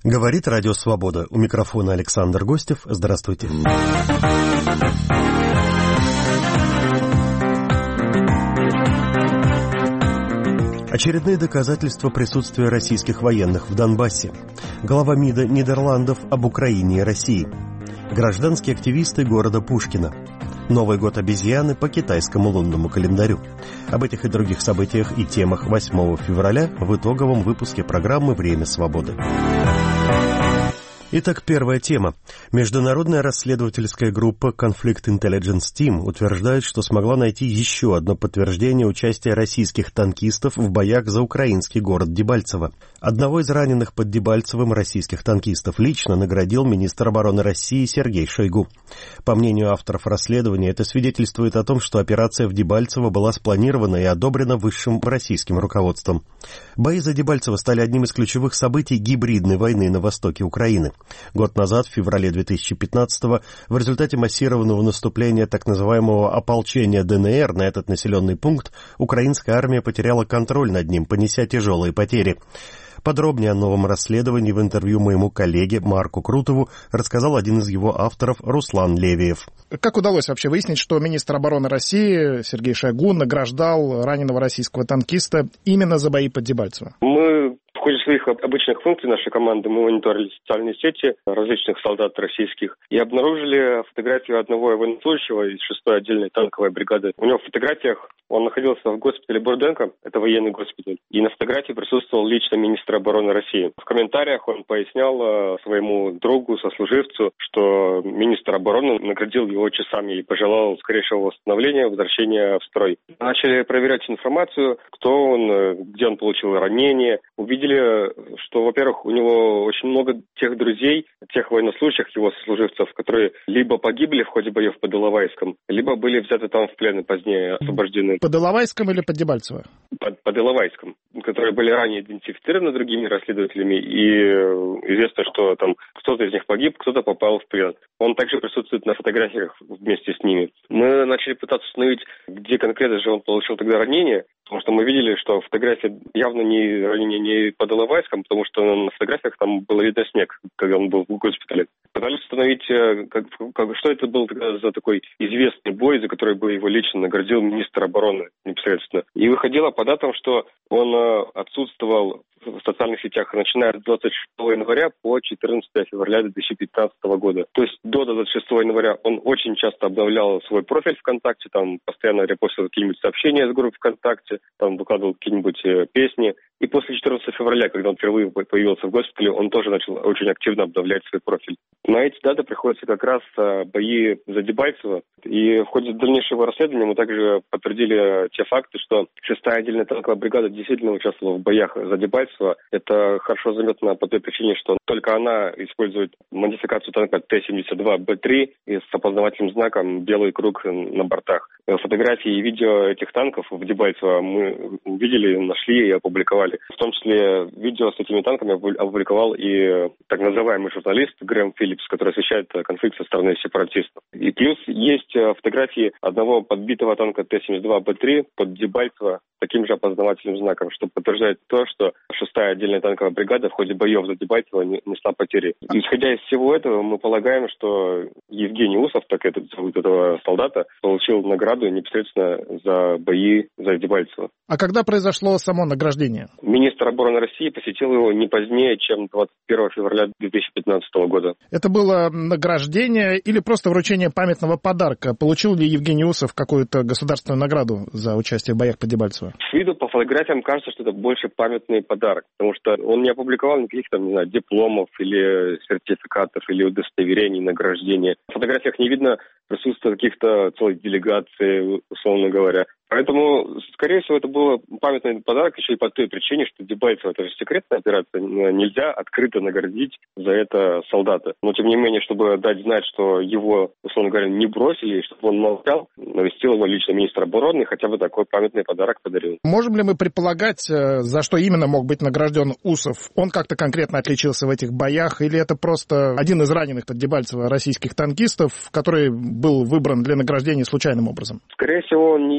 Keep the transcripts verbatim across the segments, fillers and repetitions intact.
Говорит Радио Свобода. У микрофона Александр Гостев. Здравствуйте. Очередные доказательства присутствия российских военных в Донбассе. Глава МИДа Нидерландов об Украине и России. Гражданские активисты города Пушкино. Новый год обезьяны по китайскому лунному календарю. Об этих и других событиях и темах восьмого февраля в итоговом выпуске программы «Время свободы». Итак, первая тема. Международная расследовательская группа Conflict Intelligence Team утверждает, что смогла найти еще одно подтверждение участия российских танкистов в боях за украинский город Дебальцево. Одного из раненых под Дебальцевым российских танкистов лично наградил министр обороны России Сергей Шойгу. По мнению авторов расследования, это свидетельствует о том, что операция в Дебальцево была спланирована и одобрена высшим российским руководством. Бои за Дебальцево стали одним из ключевых событий гибридной войны на востоке Украины. Год назад, в феврале две тысячи пятнадцатого, в результате массированного наступления так называемого ополчения ДНР на этот населенный пункт, украинская армия потеряла контроль над ним, понеся тяжелые потери. Подробнее о новом расследовании в интервью моему коллеге Марку Крутову рассказал один из его авторов Руслан Левиев. Как удалось вообще выяснить, что министр обороны России Сергей Шойгу награждал раненого российского танкиста именно за бои под Дебальцево? Мы в ходе своих обычных функций нашей команды мы мониторили социальные сети различных солдат российских и обнаружили фотографию одного военнослужащего из шестой отдельной танковой бригады. У него в фотографиях он находился в госпитале Бурденко, это военный госпиталь, и на фотографии присутствовал лично министр обороны России. В комментариях он пояснял своему другу, сослуживцу, что министр обороны наградил его часами и пожелал скорейшего восстановления, возвращения в строй. Начали проверять информацию, кто он, где он получил ранение. Увидели, что, во-первых, у него очень много тех друзей, тех военнослужащих, его сослуживцев, которые либо погибли в ходе боев под Иловайском, либо были взяты там в плен и позднее освобождены. Под Иловайском или под Дебальцево? Под, под Иловайском, которые были ранее идентифицированы другими расследователями, и известно, что там кто-то из них погиб, кто-то попал в плен. Он также присутствует на фотографиях вместе с ними. Мы начали пытаться установить, где конкретно же он получил тогда ранение, потому что мы видели, что фотография явно не ранение не под Иловайском, потому что на фотографиях там было видно снег, когда он был в госпитале. Пытались установить, как, как, что это был тогда за такой известный бой, за который бы его лично наградил министр обороны непосредственно. И выходило по датам, что он отсутствовал в социальных сетях, начиная с двадцать шестого января по четырнадцатого февраля две тысячи пятнадцатого года. То есть до двадцать шестого января он очень часто обновлял свой профиль ВКонтакте, там постоянно репостил какие-нибудь сообщения с групп ВКонтакте, там выкладывал какие-нибудь э, песни. И после четырнадцатого февраля, когда он впервые появился в госпитале, он тоже начал очень активно обновлять свой профиль. На эти даты приходятся как раз э, бои за Дебальцево. И в ходе дальнейшего расследования мы также подтвердили те факты, что шестая отдельная танковая бригада действительно участвовала в боях за Дебальцево. Это хорошо заметно по той причине, что только она использует модификацию танка Т семьдесят два Б три и с опознавательным знаком белый круг на бортах. Фотографии и видео этих танков в Дебальцево мы увидели, нашли и опубликовали. В том числе видео с этими танками опубликовал и так называемый журналист Грэм Филлипс, который освещает конфликт со стороны сепаратистов. И плюс есть фотографии одного подбитого танка Т семьдесят два Б три под Дебальцево таким же опознавательным знаком, что подтверждает то, что шестая отдельная танковая бригада в ходе боев за Дебальцево несла потери. И, исходя из всего этого, мы полагаем, что Евгений Усов, так это зовут этого солдата, получил награду непосредственно за бои за Дебальцево. А когда произошло само награждение? Министр обороны России посетил его не позднее, чем двадцать первого февраля две тысячи пятнадцатого года. Это было награждение или просто вручение памятного подарка? Получил ли Евгений Усов какую-то государственную награду за участие в боях под Дебальцево? С виду по фотографиям кажется, что это больше памятный подарок, потому что он не опубликовал никаких там, не знаю, дипломов или сертификатов или удостоверений, награждения. В фотографиях не видно присутствия каких-то целых делегаций, условно говоря. Поэтому, скорее всего, это был памятный подарок еще и по той причине, что Дебальцево — это же секретная операция, нельзя открыто наградить за это солдата. Но, тем не менее, чтобы дать знать, что его, условно говоря, не бросили, чтобы он молчал, навестил его лично министр обороны и хотя бы такой памятный подарок подарил. Можем ли мы предполагать, за что именно мог быть награжден Усов? Он как-то конкретно отличился в этих боях, или это просто один из раненых под Дебальцево российских танкистов, который был выбран для награждения случайным образом? Скорее всего, он не единственный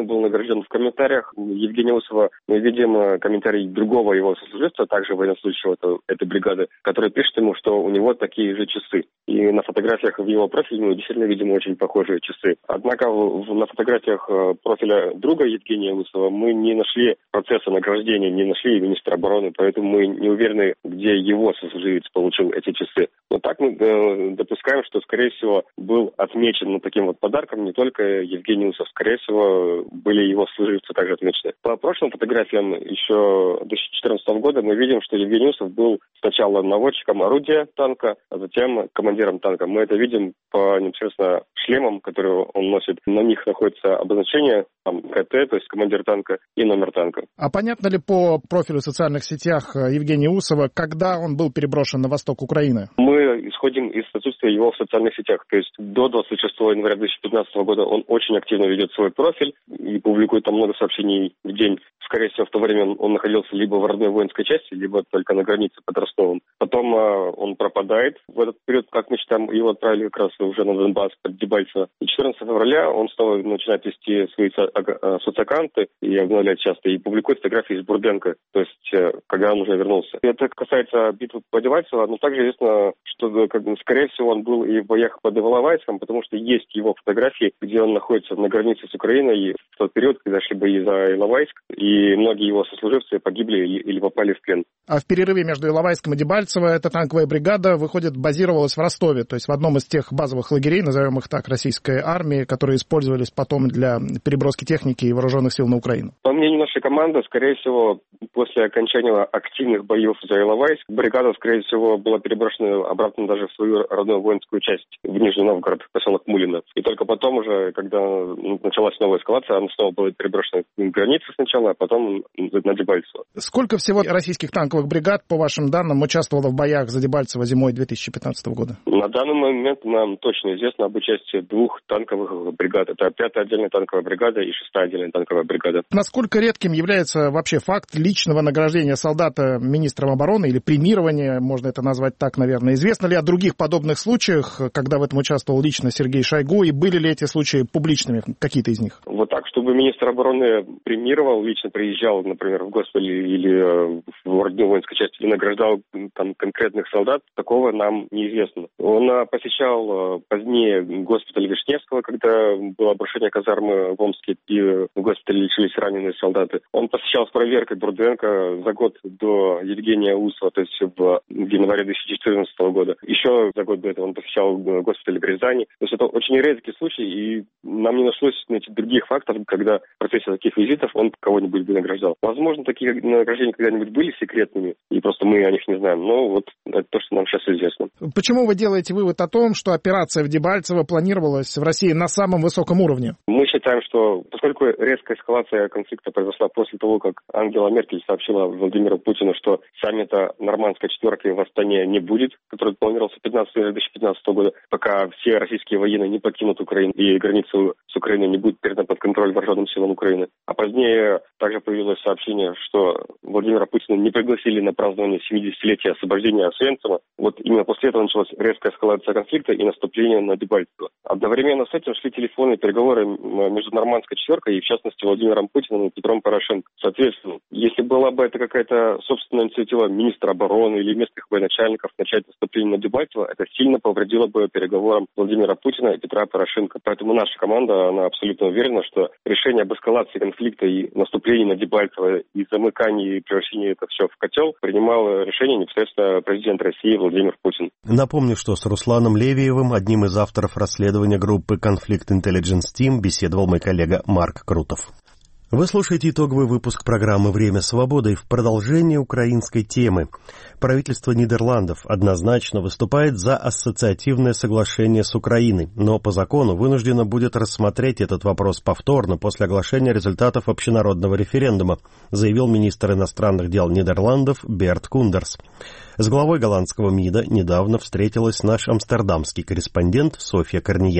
Украины был награжден. В комментариях Евгения Усова мы видим комментарий другого его сослуживца, также военнослужащего этой бригады, который пишет ему, что у него такие же часы. И на фотографиях в его профиле мы действительно видим очень похожие часы. Однако в, на фотографиях профиля друга Евгения Усова мы не нашли процесса награждения, не нашли министра обороны, поэтому мы не уверены, где его сослуживец получил эти часы. Но так мы э, допускаем, что, скорее всего, был отмечен ну, таким вот подарком не только Евгений Усов, скорее всего, были его служивцы также отмечены. По прошлым фотографиям еще две тысячи четырнадцатого года мы видим, что Евгений Усов был сначала наводчиком орудия танка, а затем командиром танка. Мы это видим по непосредственно шлемам, которые он носит. На них находится обозначение там, КТ, то есть командир танка, и номер танка. А понятно ли по профилю в социальных сетях Евгения Усова, когда он был переброшен на восток Украины? Мы исходим из отсутствия его в социальных сетях. То есть до двадцать шестого января две тысячи пятнадцатого года он очень активно ведет свой профиль и публикует там много сообщений в день. Скорее всего, в то время он находился либо в родной воинской части, либо только на границе под Ростовом. Потом э, он пропадает. В этот период, как мы считаем, его отправили как раз уже на Донбасс под Дебальцево. И четырнадцатого февраля он снова начинает вести свои со- соцаккаунты и обновлять часто, и публикует фотографии из Бурденко, то есть э, когда он уже вернулся. Это касается битвы под Дебальцево, но также известно, что, как, скорее всего, он был и в боях под Иловайском, потому что есть его фотографии, где он находится на границе с Украиной в тот период, когда шли бои за Иловайск, и многие его сослуживцы погибли или попали в плен. А в перерыве между Иловайском и Дебальцево эта танковая бригада, выходит, базировалась в Ростове, то есть в одном из тех базовых лагерей, назовем их так, российской армии, которые использовались потом для переброски техники и вооруженных сил на Украину. По мнению нашей команды, скорее всего, после окончания активных боев за Иловайск, бригада, скорее всего, была переброшена обратно даже в свою родную воинскую часть, в Нижний Новгород, поселок Мулино. И только потом уже, когда началась новая эскалация, она снова была переброшена к границе сначала, а потом на Дебальцево. Сколько всего российских танковых бригад, по вашим данным, участвовало в боях за Дебальцево зимой две тысячи пятнадцатого года? На данный момент нам точно известно об участии двух танковых бригад. Это пятая отдельная танковая бригада и шестая отдельная танковая бригада. Насколько редким является вообще факт личного награждения солдата министром обороны или премирования, можно это назвать так, наверное? Известно ли о других подобных случаях, когда в этом участвовал лично Сергей Шойгу, и были ли эти случаи публичными, какие-то из них? Вот так, чтобы министр обороны премировал, лично приезжал, например, в госпиталь или в родную воинскую часть и награждал там конкретных солдат, такого нам неизвестно. Он посещал позднее госпиталь Вишневского, когда было обрушение казармы в Омске, и в госпитале лечились раненые солдаты. Он посещал с проверкой Бурденко за год до Евгения Усова, то есть в январе две тысячи четырнадцатого года. Еще за год до этого он посещал госпиталь в Рязани. То есть это очень редкий случай, и нам не нашлось найти других факторов, когда в процессе таких визитов он кого-нибудь бы награждал. Возможно, такие награждения когда-нибудь были секретными, и просто мы о них не знаем. Но вот это то, что нам сейчас известно. Почему вы делаете вывод о том, что операция в Дебальцево планировалась в России на самом высоком уровне? Мы считаем, что поскольку резкая эскалация конфликта произошла после того, как Ангела Меркель сообщила Владимиру Путину, что саммита Нормандской четверки в Астане не будет, который планировался пятнадцатого января две тысячи пятнадцатого года, пока все российские военные не покинут Украину и границу с Украиной не будет передана под контроль вооруженным силам Украины. А позднее также появилось сообщение, что Владимира Путина не пригласили на празднование семидесятилетия освобождения Освенцима. Вот именно после этого началась резкая эскалация конфликта и наступление на Дебальцево. Одновременно с этим шли телефонные переговоры между Нормандской четверкой и, в частности, Владимиром Путиным и Петром Порошенко. Соответственно, если была бы это какая-то собственная инициатива министра обороны или местных военачальников начать наступление на Дебальцево, это сильно повредило бы переговорам Владимира Путина и Петра Порошенко. Поэтому наша команда, она абсолютно уверена, что решение об эскалации конфликта и наступлении на Дебальцево и замыкании и превращении это все в котел принимал решение непосредственно президент России Владимир Путин. Напомню, что с Русланом Левиевым, одним из авторов расследования группы Conflict Intelligence Team, беседовал мой коллега Марк Крутов. Вы слушаете итоговый выпуск программы «Время свободы» и в продолжении украинской темы. Правительство Нидерландов однозначно выступает за ассоциативное соглашение с Украиной, но по закону вынуждено будет рассмотреть этот вопрос повторно после оглашения результатов общенародного референдума, заявил министр иностранных дел Нидерландов Берт Кундерс. С главой голландского МИДа недавно встретилась наш амстердамский корреспондент Софья Корниенко.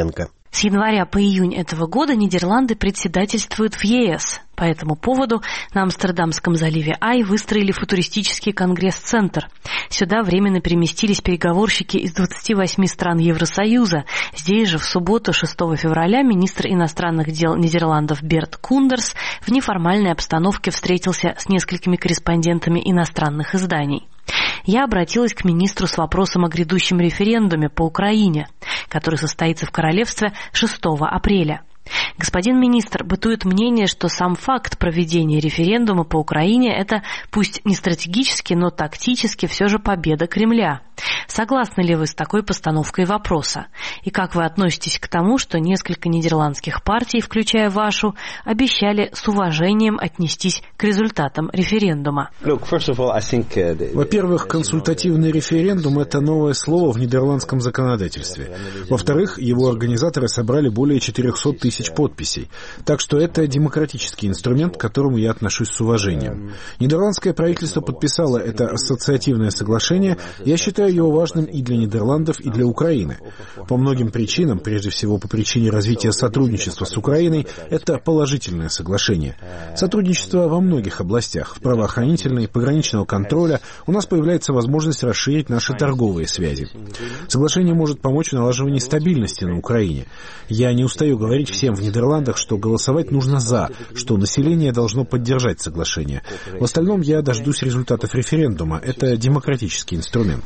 С января по июнь этого года Нидерланды председательствуют в е эс. По этому поводу на Амстердамском заливе Ай выстроили футуристический конгресс-центр. Сюда временно переместились переговорщики из двадцати восьми стран Евросоюза. Здесь же в субботу, шестого февраля, министр иностранных дел Нидерландов Берт Кундерс в неформальной обстановке встретился с несколькими корреспондентами иностранных изданий. Я обратилась к министру с вопросом о грядущем референдуме по Украине, который состоится в королевстве шестого апреля. Господин министр, бытует мнение, что сам факт проведения референдума по Украине – это пусть не стратегически, но тактически все же победа Кремля. Согласны ли вы с такой постановкой вопроса? И как вы относитесь к тому, что несколько нидерландских партий, включая вашу, обещали с уважением отнестись к результатам референдума? Во-первых, консультативный референдум – это новое слово в нидерландском законодательстве. Во-вторых, его организаторы собрали более четырехсот тысяч подписей. Так что это демократический инструмент, к которому я отношусь с уважением. Нидерландское правительство подписало это ассоциативное соглашение. Я считаю его важным и для Нидерландов, и для Украины. По многим причинам, прежде всего по причине развития сотрудничества с Украиной, это положительное соглашение. Сотрудничество во многих областях, в правоохранительной, пограничного контроля, у нас появляется возможность расширить наши торговые связи. Соглашение может помочь в налаживании стабильности на Украине. Я не устаю говорить всем в Нидерландах, что голосовать нужно «за», что население должно поддержать соглашение. В остальном я дождусь результатов референдума. Это демократический инструмент.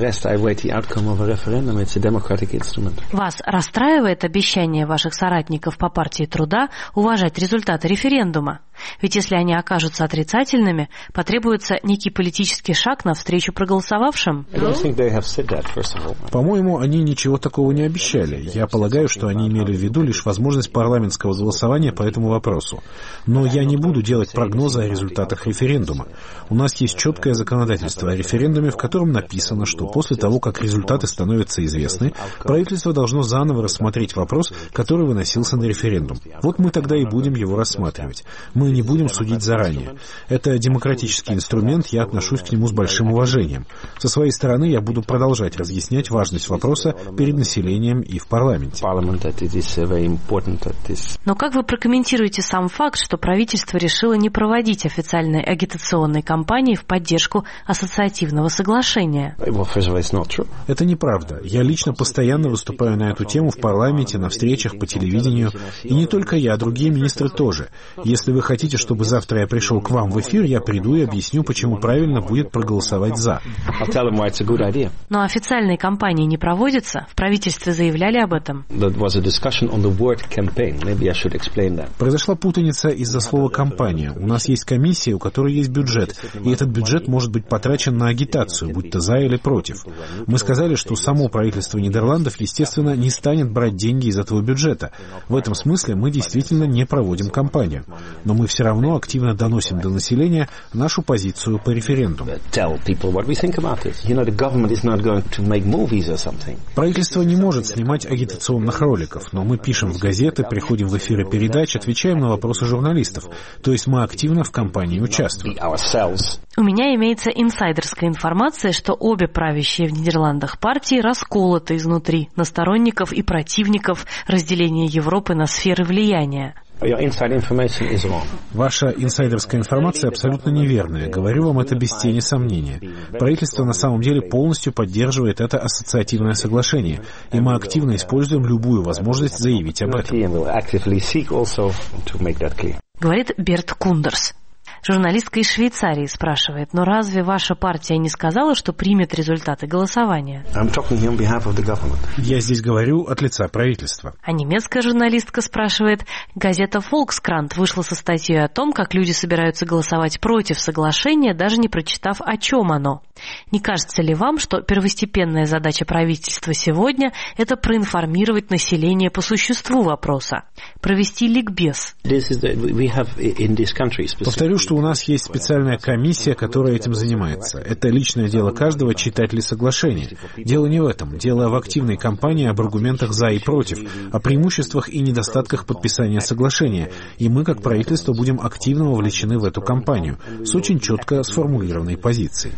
Вас расстраивает обещание ваших соратников по партии Труда уважать результаты референдума? Ведь если они окажутся отрицательными, потребуется некий политический шаг навстречу проголосовавшим? По-моему, они ничего такого не обещали. Я полагаю, что они имели в виду лишь возможность парламентского голосования по этому вопросу. Но я не буду делать прогнозы о результатах референдума. У нас есть четкое законодательство о референдуме, в котором написано, что после того, как результаты становятся известны, правительство должно заново рассмотреть вопрос, который выносился на референдум. Вот мы тогда и будем его рассматривать. Мы не будем судить заранее. Это демократический инструмент, я отношусь к нему с большим уважением. Со своей стороны я буду продолжать разъяснять важность вопроса перед населением и в парламенте. Но как вы прокомментируете сам факт, что правительство решило не проводить официальной агитационной кампании в поддержку ассоциативного соглашения? Это неправда. Я лично постоянно выступаю на эту тему в парламенте, на встречах, по телевидению. И не только я, другие министры тоже. Если вы хотите, чтобы завтра я пришел к вам в эфир, я приду и объясню, почему правильно будет проголосовать «за». Но официальной кампании не проводится? В правительстве заявляли об этом? Произошла путаница из-за слова «кампания». У нас есть комиссия, у которой есть бюджет, и этот бюджет может быть потрачен на агитацию, будь то «за» или «против». Мы сказали, что само правительство Нидерландов, естественно, не станет брать деньги из этого бюджета. В этом смысле мы действительно не проводим кампанию. Но мы все равно активно доносим до населения нашу позицию по референдуму. Правительство не может снимать агитационных роликов, но мы пишем в газеты, приходим в эфиры передач, отвечаем на вопросы журналистов. То есть мы активно в кампании участвуем. У меня имеется инсайдерская информация, что обе правящие в Нидерландах партии расколоты изнутри на сторонников и противников разделения Европы на сферы влияния. Ваша инсайдерская информация абсолютно неверная. Говорю вам это без тени сомнения. Правительство на самом деле полностью поддерживает это ассоциативное соглашение, и мы активно используем любую возможность заявить об этом. Говорит Берт Кундерс. Журналистка из Швейцарии спрашивает, но разве ваша партия не сказала, что примет результаты голосования? Я здесь говорю от лица правительства. А немецкая журналистка спрашивает, газета «Volkskrant» вышла со статьей о том, как люди собираются голосовать против соглашения, даже не прочитав, о чем оно. Не кажется ли вам, что первостепенная задача правительства сегодня – это проинформировать население по существу вопроса, провести ликбез? Повторю, что что у нас есть специальная комиссия, которая этим занимается. Это личное дело каждого, читать ли соглашение. Дело не в этом. Дело в активной кампании об аргументах «за» и «против», о преимуществах и недостатках подписания соглашения. И мы, как правительство, будем активно вовлечены в эту кампанию с очень четко сформулированной позицией.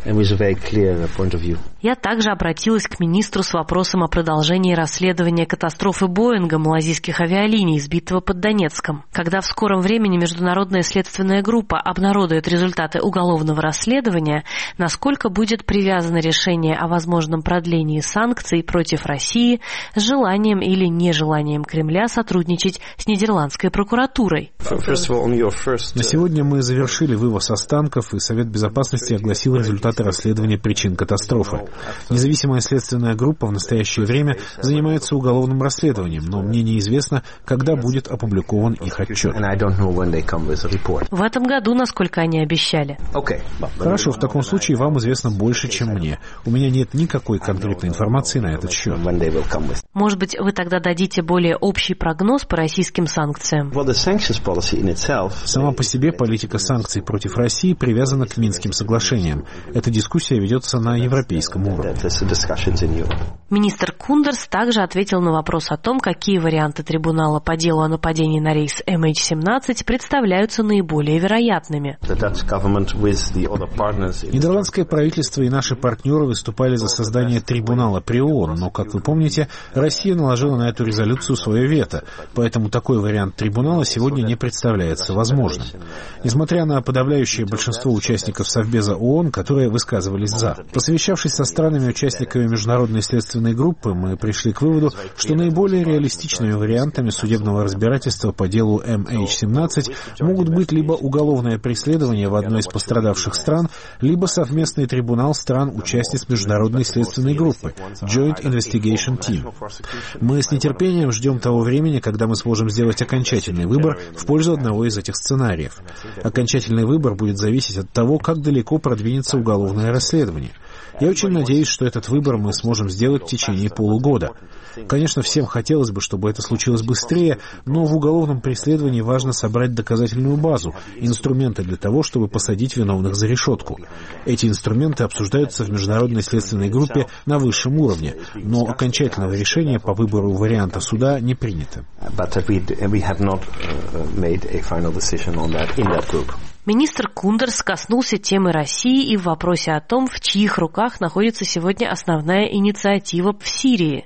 Я также обратилась к министру с вопросом о продолжении расследования катастрофы Боинга малазийских авиалиний, сбитого под Донецком. Когда в скором времени Международная следственная группа обнародует результаты уголовного расследования, насколько будет привязано решение о возможном продлении санкций против России с желанием или нежеланием Кремля сотрудничать с нидерландской прокуратурой? На сегодня мы завершили вывоз останков, и Совет Безопасности огласил результаты расследования причин катастрофы. Независимая следственная группа в настоящее время занимается уголовным расследованием, но мне неизвестно, когда будет опубликован их отчет. В этом году, насколько они обещали. Хорошо, в таком случае вам известно больше, чем мне. У меня нет никакой конкретной информации на этот счет. Может быть, вы тогда дадите более общий прогноз по российским санкциям? Сама по себе политика санкций против России привязана к Минским соглашениям. Эта дискуссия ведется на европейском уровне. Министр Кундерс также ответил на вопрос о том, какие варианты трибунала по делу о нападении на рейс эм эйч семнадцать представляются наиболее вероятными. Нидерландское правительство и наши партнеры выступали за создание трибунала при ООН, но, как вы помните, Россия наложила на эту резолюцию свое вето, поэтому такой вариант трибунала сегодня не представляется возможным. Несмотря на подавляющее большинство участников Совбеза ООН, которые высказывались «за». Посовещавшись со странами-участниками Международной следственной группы, мы пришли к выводу, что наиболее реалистичными вариантами судебного разбирательства по делу эм эйч семнадцать могут быть либо уголовное преследование в одной из пострадавших стран, либо совместный трибунал стран-участниц Международной следственной группы Joint Investigation Team. Мы с нетерпением ждем того времени, когда мы сможем сделать окончательный выбор в пользу одного из этих сценариев. Окончательный выбор будет зависеть от того, как далеко продвинется уголовное расследование. Я очень надеюсь, что этот выбор мы сможем сделать в течение полугода. Конечно, всем хотелось бы, чтобы это случилось быстрее, но в уголовном преследовании важно собрать доказательную базу, инструменты для того, чтобы посадить виновных за решетку. Эти инструменты обсуждаются в Международной следственной группе на высшем уровне, но окончательного решения по выбору варианта суда не принято. Министр Кундерс коснулся темы России и в вопросе о том, в чьих руках находится сегодня основная инициатива в Сирии.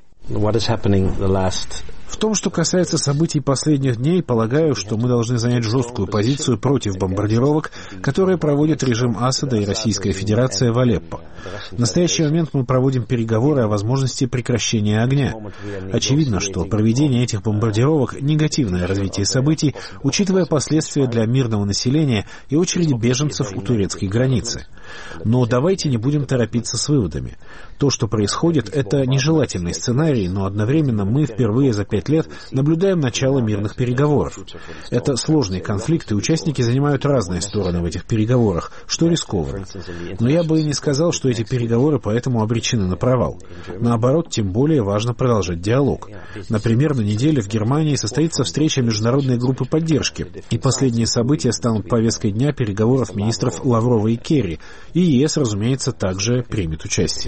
В том, что касается событий последних дней, полагаю, что мы должны занять жесткую позицию против бомбардировок, которые проводит режим Асада и Российская Федерация в Алеппо. В настоящий момент мы проводим переговоры о возможности прекращения огня. Очевидно, что проведение этих бомбардировок — негативное развитие событий, учитывая последствия для мирного населения и очередь беженцев у турецкой границы. Но давайте не будем торопиться с выводами. То, что происходит, это нежелательный сценарий, но одновременно мы впервые за пять лет наблюдаем начало мирных переговоров. Это сложный конфликт, и участники занимают разные стороны в этих переговорах, что рискованно. Но я бы и не сказал, что эти переговоры поэтому обречены на провал. Наоборот, тем более важно продолжать диалог. Например, на неделе в Германии состоится встреча международной группы поддержки, и последние события станут повесткой дня переговоров министров Лаврова и Керри, и ЕС, разумеется, также примет участие.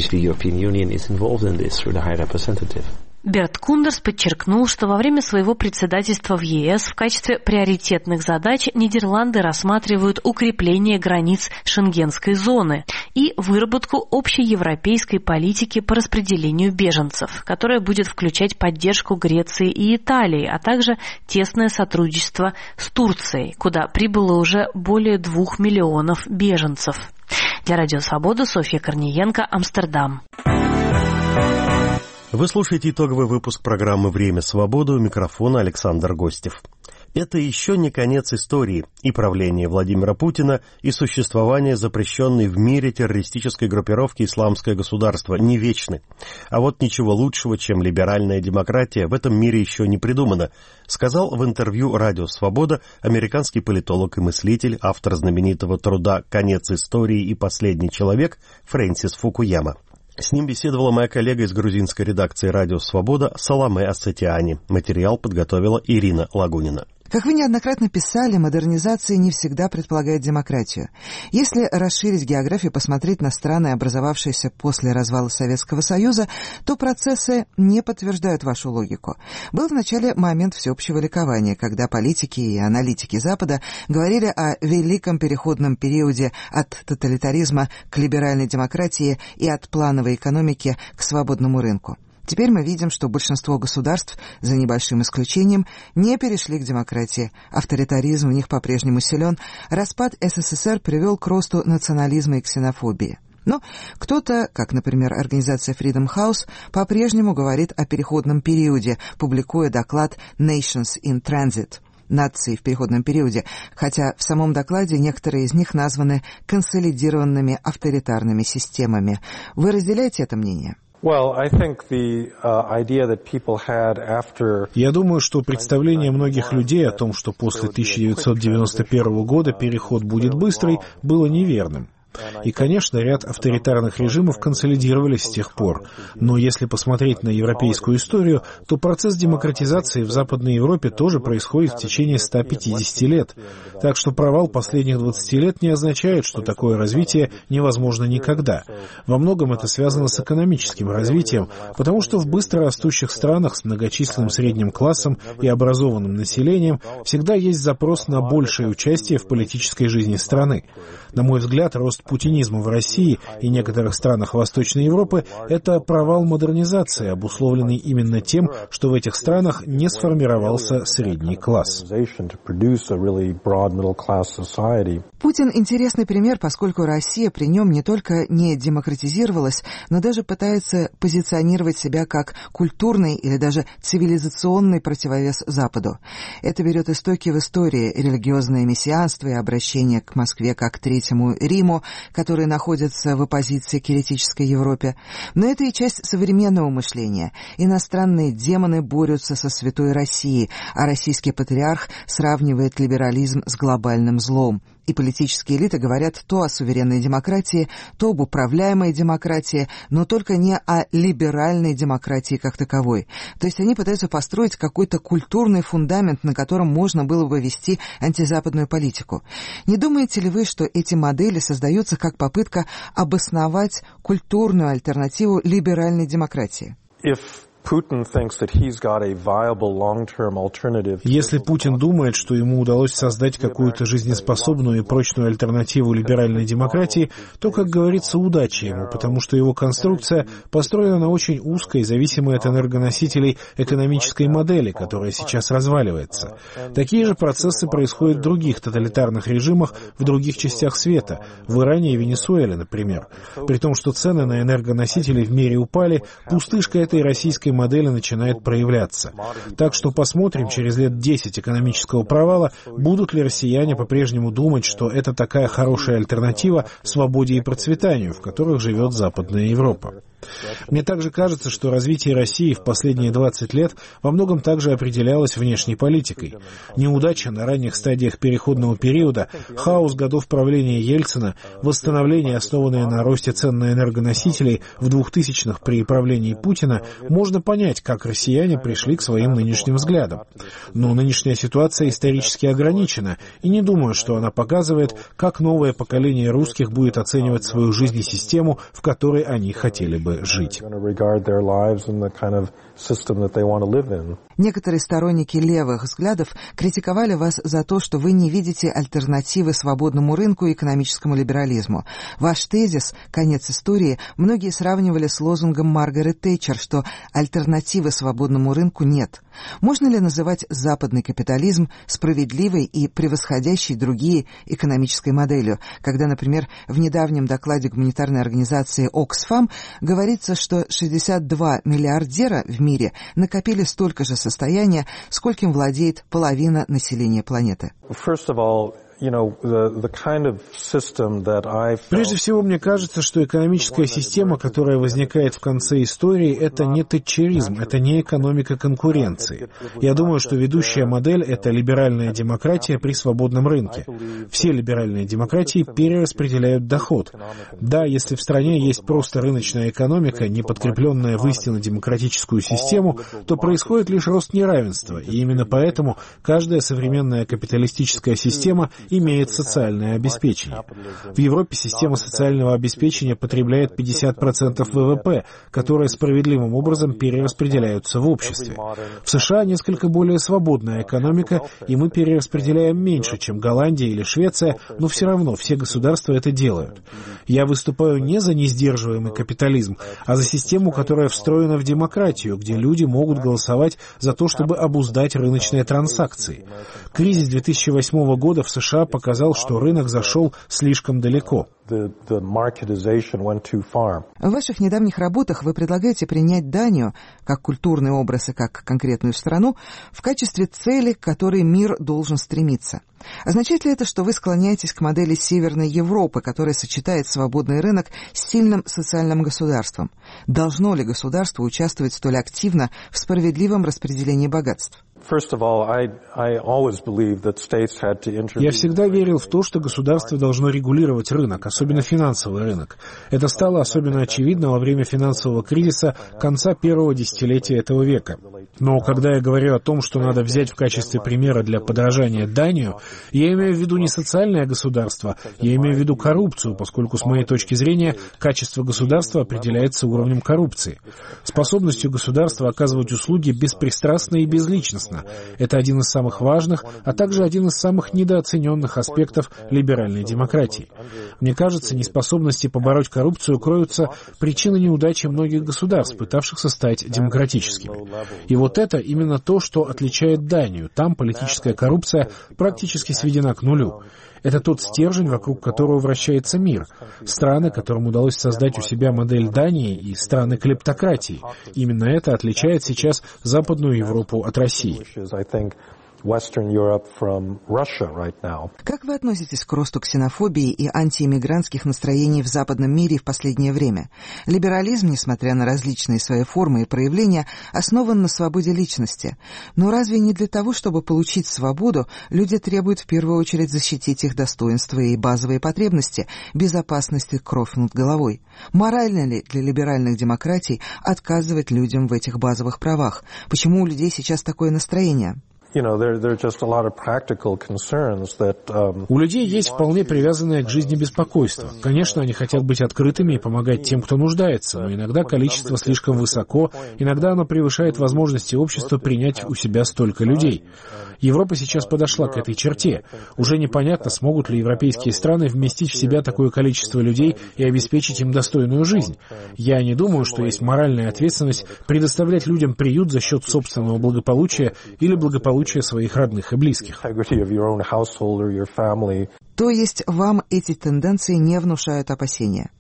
Берт Кундерс подчеркнул, что во время своего председательства в ЕС в качестве приоритетных задач Нидерланды рассматривают укрепление границ Шенгенской зоны и выработку общеевропейской политики по распределению беженцев, которая будет включать поддержку Греции и Италии, а также тесное сотрудничество с Турцией, куда прибыло уже более двух миллионов беженцев. Для Радио Свобода Софья Корниенко, Амстердам. Вы слушаете итоговый выпуск программы «Время свободы», у микрофона Александр Гостев. Это еще не конец истории, и правление Владимира Путина, и существование запрещенной в мире террористической группировки «Исламское государство» не вечны. А вот ничего лучшего, чем либеральная демократия, в этом мире еще не придумано, сказал в интервью «Радио Свобода» американский политолог и мыслитель, автор знаменитого труда «Конец истории и последний человек» Фрэнсис Фукуяма. С ним беседовала моя коллега из грузинской редакции «Радио Свобода» Саломе Ассатиани. Материал подготовила Ирина Лагунина. Как вы неоднократно писали, модернизация не всегда предполагает демократию. Если расширить географию, посмотреть на страны, образовавшиеся после развала Советского Союза, то процессы не подтверждают вашу логику. Был в начале момент всеобщего ликования, когда политики и аналитики Запада говорили о великом переходном периоде от тоталитаризма к либеральной демократии и от плановой экономики к свободному рынку. Теперь мы видим, что большинство государств, за небольшим исключением, не перешли к демократии. Авторитаризм в них по-прежнему силен. Распад СССР привел к росту национализма и ксенофобии. Но кто-то, как, например, организация Freedom House, по-прежнему говорит о переходном периоде, публикуя доклад «Nations in Transit» — «Нации в переходном периоде», хотя в самом докладе некоторые из них названы консолидированными авторитарными системами. Вы разделяете это мнение? Я думаю, что представление многих людей о том, что после тысяча девятьсот девяносто первого года переход будет быстрый, было неверным. И, конечно, ряд авторитарных режимов консолидировались с тех пор. Но если посмотреть на европейскую историю, то процесс демократизации в Западной Европе тоже происходит в течение ста пятидесяти лет. Так что провал последних двадцати лет не означает, что такое развитие невозможно никогда. Во многом это связано с экономическим развитием, потому что в быстро растущих странах с многочисленным средним классом и образованным населением всегда есть запрос на большее участие в политической жизни страны. На мой взгляд, рост путинизма в России и некоторых странах Восточной Европы — это провал модернизации, обусловленный именно тем, что в этих странах не сформировался средний класс. Путин — интересный пример, поскольку Россия при нем не только не демократизировалась, но даже пытается позиционировать себя как культурный или даже цивилизационный противовес Западу. Это берет истоки в истории: религиозное мессианство и обращение к Москве как к Третьему Риму, которые находятся в оппозиции к еретической Европе. Но это и часть современного мышления. Иностранные демоны борются со святой Россией, а российский патриарх сравнивает либерализм с глобальным злом. И политические элиты говорят то о суверенной демократии, то об управляемой демократии, но только не о либеральной демократии как таковой. То есть они пытаются построить какой-то культурный фундамент, на котором можно было бы вести антизападную политику. Не думаете ли вы, что эти модели создаются как попытка обосновать культурную альтернативу либеральной демократии? Если Путин думает, что ему удалось создать какую-то жизнеспособную и прочную альтернативу либеральной демократии, то, как говорится, удачи ему, потому что его конструкция построена на очень узкой, зависимой от энергоносителей экономической модели, которая сейчас разваливается. Такие же процессы происходят в других тоталитарных режимах в других частях света, в Иране и Венесуэле, например. При том, что цены на энергоносители в мире упали, пустышка этой российской модели начинает проявляться. Так что посмотрим через лет десять экономического провала, будут ли россияне по-прежнему думать, что это такая хорошая альтернатива свободе и процветанию, в которых живет Западная Европа. Мне также кажется, что развитие России в последние двадцать лет во многом также определялось внешней политикой. Неудача на ранних стадиях переходного периода, хаос годов правления Ельцина, восстановление, основанное на росте цен на энергоносители в двухтысячных при правлении Путина, можно понять, как россияне пришли к своим нынешним взглядам. Но нынешняя ситуация исторически ограничена, и не думаю, что она показывает, как новое поколение русских будет оценивать свою жизнь и систему, в которой они хотели бы жить. Некоторые сторонники левых взглядов критиковали вас за то, что вы не видите альтернативы свободному рынку и экономическому либерализму. Ваш тезис «Конец истории» многие сравнивали с лозунгом Маргарет Тэтчер, что альтернативы свободному рынку нет. Можно ли называть западный капитализм справедливой и превосходящей другие экономической моделью, когда, например, в недавнем докладе гуманитарной организации Оксфам говорится, что шестьдесят два миллиардера в мире накопили столько же состояния, скольким владеет половина населения планеты? Прежде всего, мне кажется, что экономическая система, которая возникает в конце истории, это не тэтчеризм, это не экономика конкуренции. Я думаю, что ведущая модель — это либеральная демократия при свободном рынке. Все либеральные демократии перераспределяют доход. Да, если в стране есть просто рыночная экономика, не подкрепленная в истинно демократическую систему, то происходит лишь рост неравенства, и именно поэтому каждая современная капиталистическая система имеет социальное обеспечение. В Европе система социального обеспечения потребляет пятьдесят процентов ВВП, которые справедливым образом перераспределяются в обществе. В США несколько более свободная экономика, и мы перераспределяем меньше, чем Голландия или Швеция, но все равно все государства это делают. Я выступаю не за несдерживаемый капитализм, а за систему, которая встроена в демократию, где люди могут голосовать за то, чтобы обуздать рыночные транзакции. Кризис две тысячи восьмого года в США показал, что рынок зашел слишком далеко. В ваших недавних работах вы предлагаете принять Данию, как культурный образ и как конкретную страну, в качестве цели, к которой мир должен стремиться. Означает ли это, что вы склоняетесь к модели Северной Европы, которая сочетает свободный рынок с сильным социальным государством? Должно ли государство участвовать столь активно в справедливом распределении богатств? Я всегда верил в то, что государство должно регулировать рынок, особенно финансовый рынок. Это стало особенно очевидно во время финансового кризиса конца первого десятилетия этого века. Но когда я говорю о том, что надо взять в качестве примера для подражания Данию, я имею в виду не социальное государство, я имею в виду коррупцию, поскольку, с моей точки зрения, качество государства определяется уровнем коррупции. Способностью государства оказывать услуги беспристрастно и безличностно. Это один из самых важных, а также один из самых недооцененных аспектов либеральной демократии. Мне кажется, неспособности побороть коррупцию кроются причины неудачи многих государств, пытавшихся стать демократическими. И вот это именно то, что отличает Данию. Там политическая коррупция практически сведена к нулю. Это тот стержень, вокруг которого вращается мир. Страны, которым удалось создать у себя модель Дании, и страны клептократии. Именно это отличает сейчас Западную Европу от России. Как вы относитесь к росту ксенофобии и антииммигрантских настроений в западном мире в последнее время? Либерализм, несмотря на различные свои формы и проявления, основан на свободе личности. Но разве не для того, чтобы получить свободу, люди требуют в первую очередь защитить их достоинства и базовые потребности, безопасность и кровь над головой? Морально ли для либеральных демократий отказывать людям в этих базовых правах? Почему у людей сейчас такое настроение? У людей есть вполне привязанное к жизни беспокойство. Конечно, они хотят быть открытыми и помогать тем, кто нуждается, но иногда количество слишком высоко, иногда оно превышает возможности общества принять у себя столько людей. Европа сейчас подошла к этой черте. Уже непонятно, смогут ли европейские страны вместить в себя такое количество людей и обеспечить им достойную жизнь. Я не думаю, что есть моральная ответственность предоставлять людям приют за счет собственного благополучия или благополучия своих родных и близких. То есть вам эти тенденции не внушают опасения?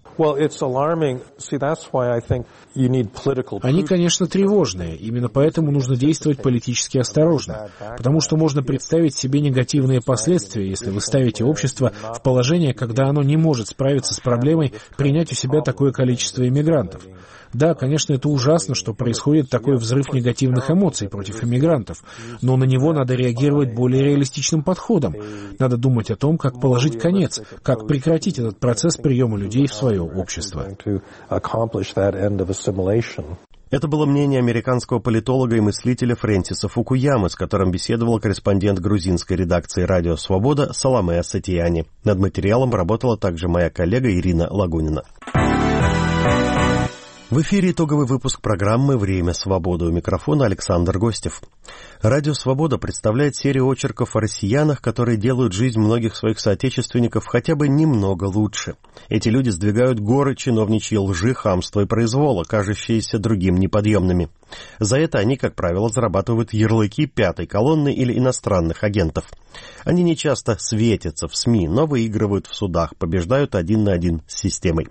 Они, конечно, тревожные. Именно поэтому нужно действовать политически осторожно. Потому что можно представить себе негативные последствия, если вы ставите общество в положение, когда оно не может справиться с проблемой принять у себя такое количество иммигрантов. Да, конечно, это ужасно, что происходит такой взрыв негативных эмоций против иммигрантов, но на него надо реагировать более реалистичным подходом. Надо думать о том, как положить конец, как прекратить этот процесс приема людей в свое общество. Это было мнение американского политолога и мыслителя Фрэнсиса Фукуямы, с которым беседовал корреспондент грузинской редакции «Радио Свобода» Саломе Сатияни. Над материалом работала также моя коллега Ирина Лагунина. В эфире итоговый выпуск программы «Время свободы». У микрофона Александр Гостев. Радио «Свобода» представляет серию очерков о россиянах, которые делают жизнь многих своих соотечественников хотя бы немного лучше. Эти люди сдвигают горы чиновничьей лжи, хамства и произвола, кажущиеся другим неподъемными. За это они, как правило, зарабатывают ярлыки пятой колонны или иностранных агентов. Они нечасто светятся в СМИ, но выигрывают в судах, побеждают один на один с системой.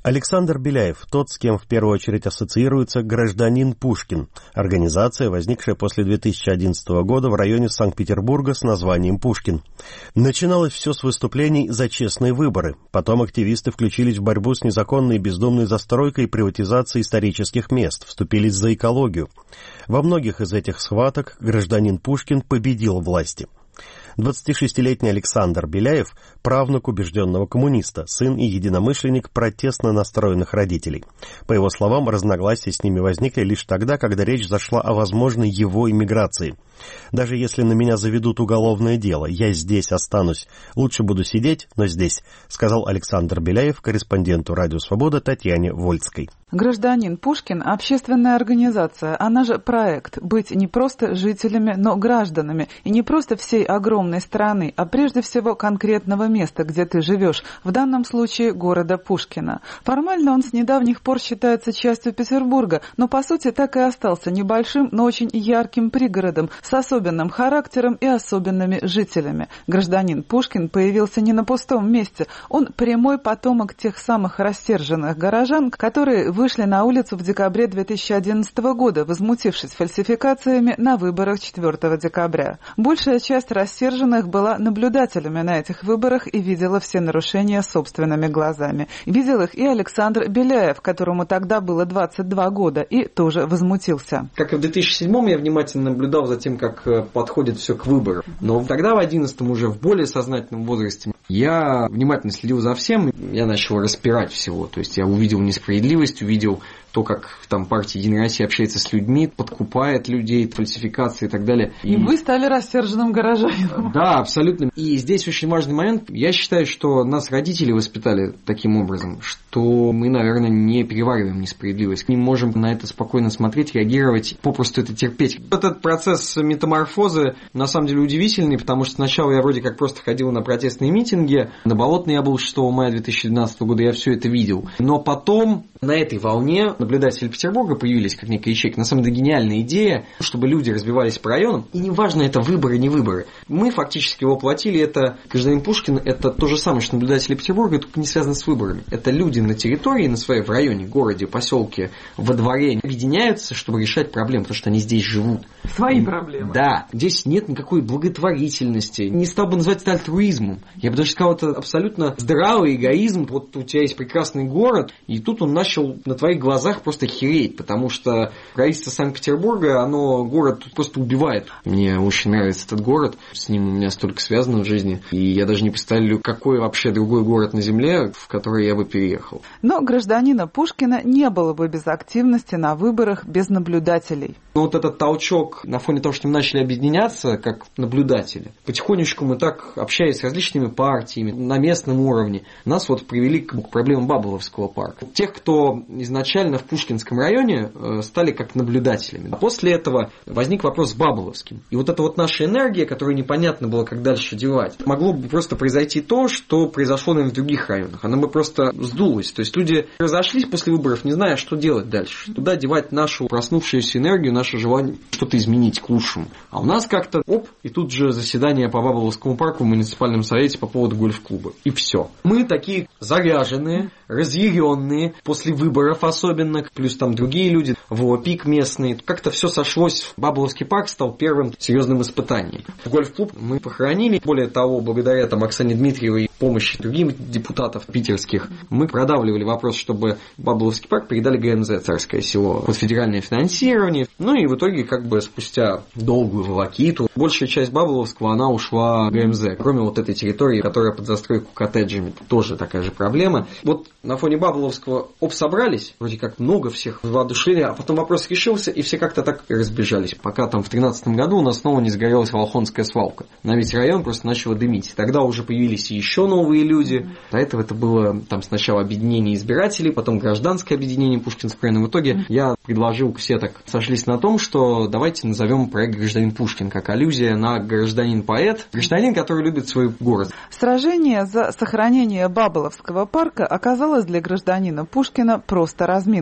Александр Беляев, тот, с кем в первую очередь ассоциируется «Гражданин Пушкин», организация, возникшая после две тысячи одиннадцатого года в районе Санкт-Петербурга с названием «Пушкин». Начиналось все с выступлений за честные выборы. Потом активисты включились в борьбу с незаконной и бездумной застройкой и приватизацией исторических мест, вступились за экологию. Во многих из этих схваток гражданин Пушкин победил власти. двадцатишестилетний Александр Беляев – правнук убежденного коммуниста, сын и единомышленник протестно настроенных родителей. По его словам, разногласия с ними возникли лишь тогда, когда речь зашла о возможной его эмиграции. «Даже если на меня заведут уголовное дело, я здесь останусь. Лучше буду сидеть, но здесь», — сказал Александр Беляев корреспонденту «Радио Свобода» Татьяне Вольской. «Гражданин Пушкин» — общественная организация, она же проект, быть не просто жителями, но гражданами, и не просто всей огромной страны, а прежде всего конкретного места, где ты живешь, в данном случае города Пушкина. Формально он с недавних пор считается частью Петербурга, но по сути так и остался небольшим, но очень ярким пригородом, с особенным характером и особенными жителями. Гражданин Пушкин появился не на пустом месте, он прямой потомок тех самых рассерженных горожан, которые вышли на улицу в декабре две тысячи одиннадцатого года, возмутившись фальсификациями на выборах четвёртого декабря. Большая часть рассерженных была наблюдателями на этих выборах и видела все нарушения собственными глазами. Видел их и Александр Беляев, которому тогда было двадцать два года, и тоже возмутился. Как и в две тысячи седьмом я внимательно наблюдал за тем, как подходит все к выборам. Но тогда, в две тысячи одиннадцатом, уже в более сознательном возрасте, я внимательно следил за всем, я начал распирать всего. То есть я увидел несправедливость, увидел то, как там партия «Единая Россия» общается с людьми, подкупает людей, фальсификации и так далее. И, и вы стали рассерженным горожанином. Да, абсолютно. И здесь очень важный момент. Я считаю, что нас родители воспитали таким образом, что мы, наверное, не перевариваем несправедливость. Не можем на это спокойно смотреть, реагировать, попросту это терпеть. Этот процесс метаморфозы на самом деле удивительный, потому что сначала я вроде как просто ходил на протестные митинги. На Болотной я был шестого мая две тысячи двенадцатого года, я все это видел. Но потом на этой волне наблюдатели Петербурга появились как некая ячейка. На самом деле гениальная идея, чтобы люди разбивались по районам. И неважно, это выборы, не выборы. Мы фактически воплотили это. Гражданин Пушкин — это то же самое, что наблюдатели Петербурга, только не связано с выборами. Это люди на территории, на своей, в районе, городе, поселке, во дворе объединяются, чтобы решать проблемы, потому что они здесь живут. Свои проблемы. Да. Здесь нет никакой благотворительности. Не стал бы называть это альтруизмом. Я бы даже сказал, это абсолютно здравый эгоизм. Вот у тебя есть прекрасный город, и тут он начал на твоих глазах просто хереть, потому что правительство Санкт-Петербурга, оно город просто убивает. Мне очень нравится этот город, с ним у меня столько связано в жизни, и я даже не представляю, какой вообще другой город на земле, в который я бы переехал. Но гражданина Пушкина не было бы без активности на выборах, без наблюдателей. Ну, вот этот толчок на фоне того, что мы начали объединяться как наблюдатели, потихонечку мы так, общаясь с различными партиями на местном уровне, нас вот привели к проблемам Баболовского парка. Тех, кто изначально в Пушкинском районе стали как наблюдателями. А после этого возник вопрос с Баболовским. И вот эта вот наша энергия, которую непонятно было, как дальше девать, могло бы просто произойти то, что произошло, наверное, в других районах. Она бы просто сдулась. То есть люди разошлись после выборов, не зная, что делать дальше. Туда девать нашу проснувшуюся энергию, наше желание что-то изменить к лучшему. А у нас как-то, оп, и тут же заседание по Баболовскому парку в муниципальном совете по поводу гольф-клуба. И все. Мы такие заряженные, разъяренные, после выборов особенно, плюс там другие люди, в пик местный. Как-то все сошлось. Баболовский парк стал первым серьезным испытанием. Гольф-клуб мы похоронили. Более того, благодаря там Оксане Дмитриевой, помощи других депутатов питерских, мы продавливали вопрос, чтобы Баболовский парк передали ГНЗ «Царское село» под федеральное финансирование. Ну и в итоге, как бы спустя долгую волокиту, большая часть Баболовского, она ушла в ГМЗ. Кроме вот этой территории, которая под застройку коттеджами, тоже такая же проблема. Вот на фоне Баболовского оп, собрались, вроде как много всех воодушевили, а потом вопрос решился, и все как-то так разбежались. Пока там в тринадцатом году у нас снова не сгорелась Волхонская свалка. На весь район просто начало дымить. Тогда уже появились и еще новые люди. До этого это было там сначала объединение избирателей, потом гражданское объединение Пушкинского района. В итоге я предложил, все так сошлись на том, что давайте назовем проект «Гражданин Пушкин», как аллюзия на гражданин-поэт, гражданин, который любит свой город. Сражение за сохранение Баболовского парка оказалось для гражданина Пушкина просто разминкой.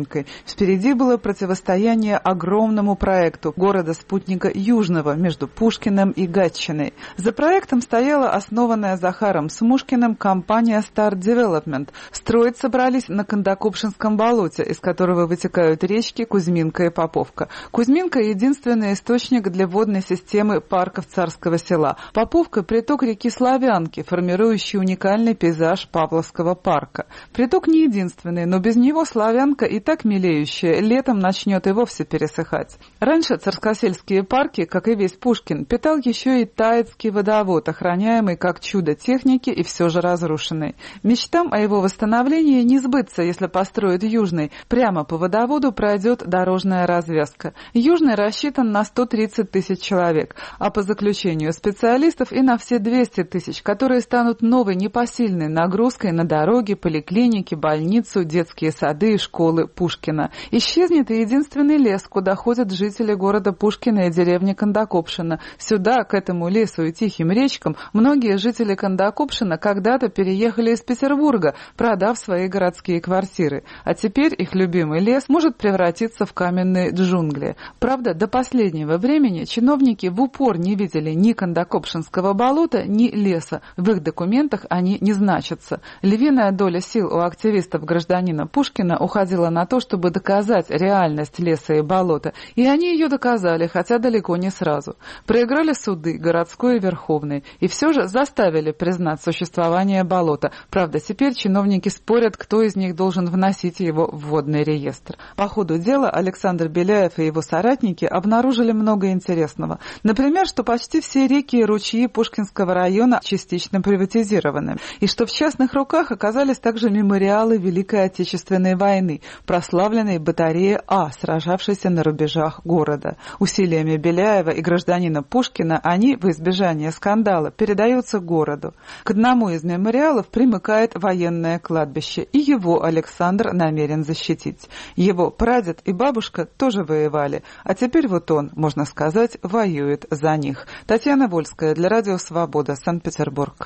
Кузьминкой. Впереди было противостояние огромному проекту города-спутника Южного между Пушкиным и Гатчиной. За проектом стояла основанная Захаром Смушкиным компания Star Development. Строить собрались на Кондокопшинском болоте, из которого вытекают речки Кузьминка и Поповка. Кузьминка – единственный источник для водной системы парков Царского Села. Поповка – приток реки Славянки, формирующий уникальный пейзаж Павловского парка. Приток не единственный, но без него Славянка, и так мелеющая, летом начнет и вовсе пересыхать. Раньше царскосельские парки, как и весь Пушкин, питал еще и Таицкий водовод, охраняемый как чудо техники и все же разрушенный. Мечтам о его восстановлении не сбыться, если построят Южный. Прямо по водоводу пройдет дорожная развязка. Южный рассчитан на сто тридцать тысяч человек, а по заключению специалистов и на все двести тысяч, которые станут новой непосильной нагрузкой на дороги, поликлиники, больницу, детские сады и школы Пушкина. Исчезнет и единственный лес, куда ходят жители города Пушкина и деревни Кондокопшина. Сюда, к этому лесу и тихим речкам, многие жители Кондокопшина когда-то переехали из Петербурга, продав свои городские квартиры. А теперь их любимый лес может превратиться в каменные джунгли. Правда, до последнего времени чиновники в упор не видели ни Кондокопшинского болота, ни леса. В их документах они не значатся. Львиная доля сил у активистов гражданина Пушкина уходила на то, чтобы доказать реальность леса и болота. И они ее доказали, хотя далеко не сразу. Проиграли суды, городской и верховный. И все же заставили признать существование болота. Правда, теперь чиновники спорят, кто из них должен вносить его в водный реестр. По ходу дела Александр Беляев и его соратники обнаружили много интересного. Например, что почти все реки и ручьи Пушкинского района частично приватизированы. И что в частных руках оказались также мемориалы Великой Отечественной войны, прославленной батареи А, сражавшейся на рубежах города. Усилиями Беляева и гражданина Пушкина они, в избежание скандала, передаются городу. К одному из мемориалов примыкает военное кладбище, и его Александр намерен защитить. Его прадед и бабушка тоже воевали, а теперь вот он, можно сказать, воюет за них. Татьяна Вольская для Радио Свобода, Санкт-Петербург.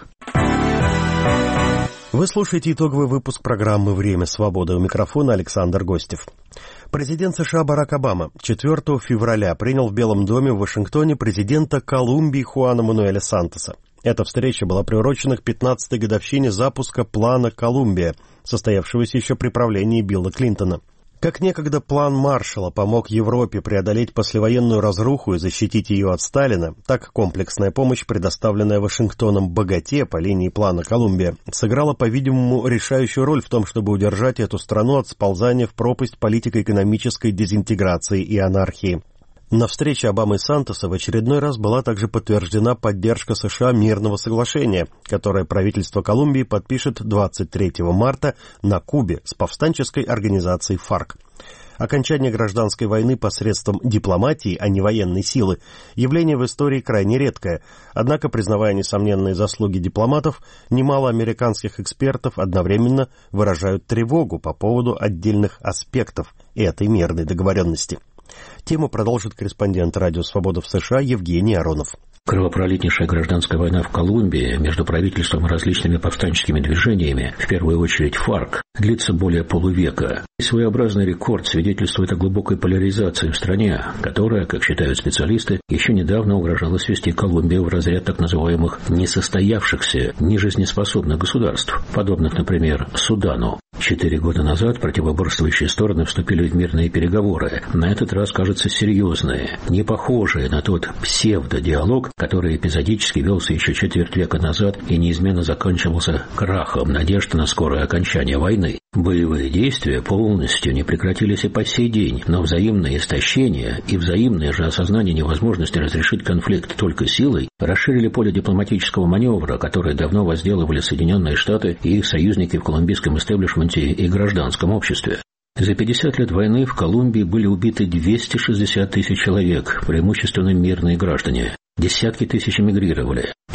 Вы слушаете итоговый выпуск программы «Время свободы». У микрофона Александр Гостев. Президент США Барак Обама четвёртого февраля принял в Белом доме в Вашингтоне президента Колумбии Хуана Мануэля Сантоса. Эта встреча была приурочена к пятнадцатой годовщине запуска плана «Колумбия», состоявшегося еще при правлении Билла Клинтона. Как некогда план Маршалла помог Европе преодолеть послевоенную разруху и защитить ее от Сталина, так комплексная помощь, предоставленная Вашингтоном богате по линии плана «Колумбия», сыграла, по-видимому, решающую роль в том, чтобы удержать эту страну от сползания в пропасть политико-экономической дезинтеграции и анархии. На встрече Обамы и Сантоса в очередной раз была также подтверждена поддержка США мирного соглашения, которое правительство Колумбии подпишет двадцать третьего марта на Кубе с повстанческой организацией ФАРК. Окончание гражданской войны посредством дипломатии, а не военной силы, явление в истории крайне редкое. Однако, признавая несомненные заслуги дипломатов, немало американских экспертов одновременно выражают тревогу по поводу отдельных аспектов этой мирной договоренности. Тему продолжит корреспондент Радио Свобода в США Евгений Аронов. Кровопролитнейшая гражданская война в Колумбии между правительством и различными повстанческими движениями, в первую очередь ФАРК, длится более полувека. И своеобразный рекорд свидетельствует о глубокой поляризации в стране, которая, как считают специалисты, еще недавно угрожала свести Колумбию в разряд так называемых несостоявшихся, нежизнеспособных государств, подобных, например, Судану. Четыре года назад противоборствующие стороны вступили в мирные переговоры, на этот раз, кажется, серьезные, не похожие на тот псевдодиалог, который эпизодически велся еще четверть века назад и неизменно заканчивался крахом надежды на скорое окончание войны. Боевые действия полностью не прекратились и по сей день, но взаимное истощение и взаимное же осознание невозможности разрешить конфликт только силой расширили поле дипломатического маневра, которое давно возделывали Соединенные Штаты и их союзники в колумбийском истеблишменте и гражданском обществе. За пятьдесят лет войны в Колумбии были убиты двести шестьдесят тысяч человек, преимущественно мирные граждане. Десятки тысяч эмигрировали.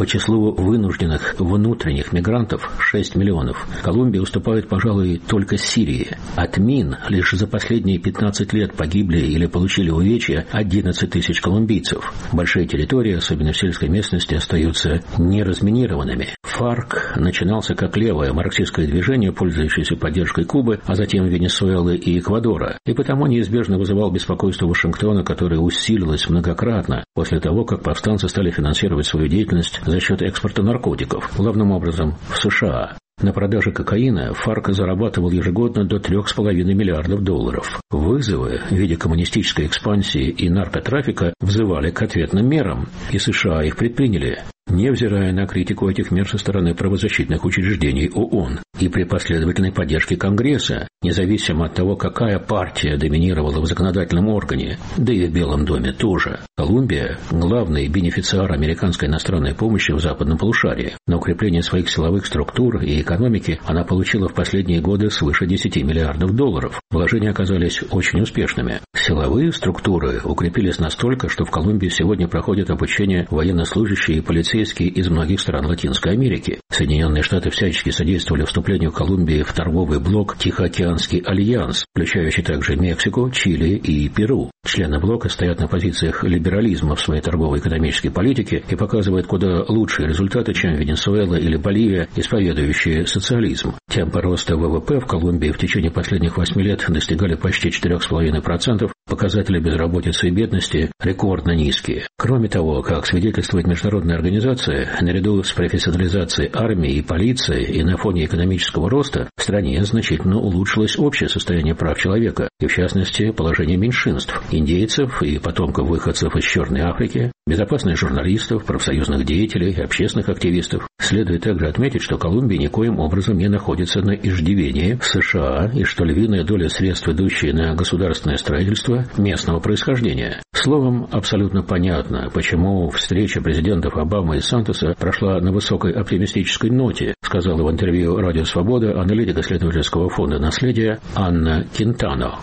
По числу вынужденных внутренних мигрантов шесть миллионов. Колумбия уступает, пожалуй, только Сирии. От мин лишь за последние пятнадцать лет погибли или получили увечья одиннадцать тысяч колумбийцев. Большие территории, особенно в сельской местности, остаются неразминированными. ФАРК начинался как левое марксистское движение, пользующееся поддержкой Кубы, а затем Венесуэлы и Эквадора, и потому неизбежно вызывал беспокойство Вашингтона, которое усилилось многократно после того, как повстанцы стали финансировать свою деятельность за счет экспорта наркотиков, главным образом в США. На продаже кокаина ФАРК зарабатывал ежегодно до трех с половиной миллиардов долларов. Вызовы в виде коммунистической экспансии и наркотрафика взывали к ответным мерам, и США их предприняли, невзирая на критику этих мер со стороны правозащитных учреждений ООН и при последовательной поддержке Конгресса, независимо от того, какая партия доминировала в законодательном органе, да и в Белом доме тоже. Колумбия – главный бенефициар американской иностранной помощи в западном полушарии. На укрепление своих силовых структур и экономики она получила в последние годы свыше десяти миллиардов долларов. Вложения оказались очень успешными. Силовые структуры укрепились настолько, что в Колумбии сегодня проходят обучение военнослужащие и полицейские из многих стран Латинской Америки. Соединенные Штаты всячески содействовали вступлению Колумбии в торговый блок Тихоокеанский альянс, включающий также Мексику, Чили и Перу. Члены блока стоят на позициях либерализма в своей торгово-экономической политике и показывают куда лучшие результаты, чем Венесуэла или Боливия, исповедующие социализм. Темпы роста ВВП в Колумбии в течение последних восьми лет достигали почти четырех с половиной процентов, показатели безработицы и бедности рекордно низкие. Кроме того, как свидетельствует международная организация, наряду с профессионализацией армии и полиции и на фоне экономического роста в стране значительно улучшилось общее состояние прав человека, и в частности положение меньшинств, индейцев и потомков выходцев из Черной Африки, безопасность журналистов, профсоюзных деятелей, общественных активистов. Следует также отметить, что Колумбия никоим образом не находится на иждивении в США и что львиная доля средств, идущие на государственное строительство, местного происхождения. Словом, абсолютно понятно, почему встреча президентов Обамы и Сантоса прошла на высокой оптимистической ноте, сказала в интервью «Радио Свобода» аналитик исследовательского фонда «Наследие» Анна Кинтано.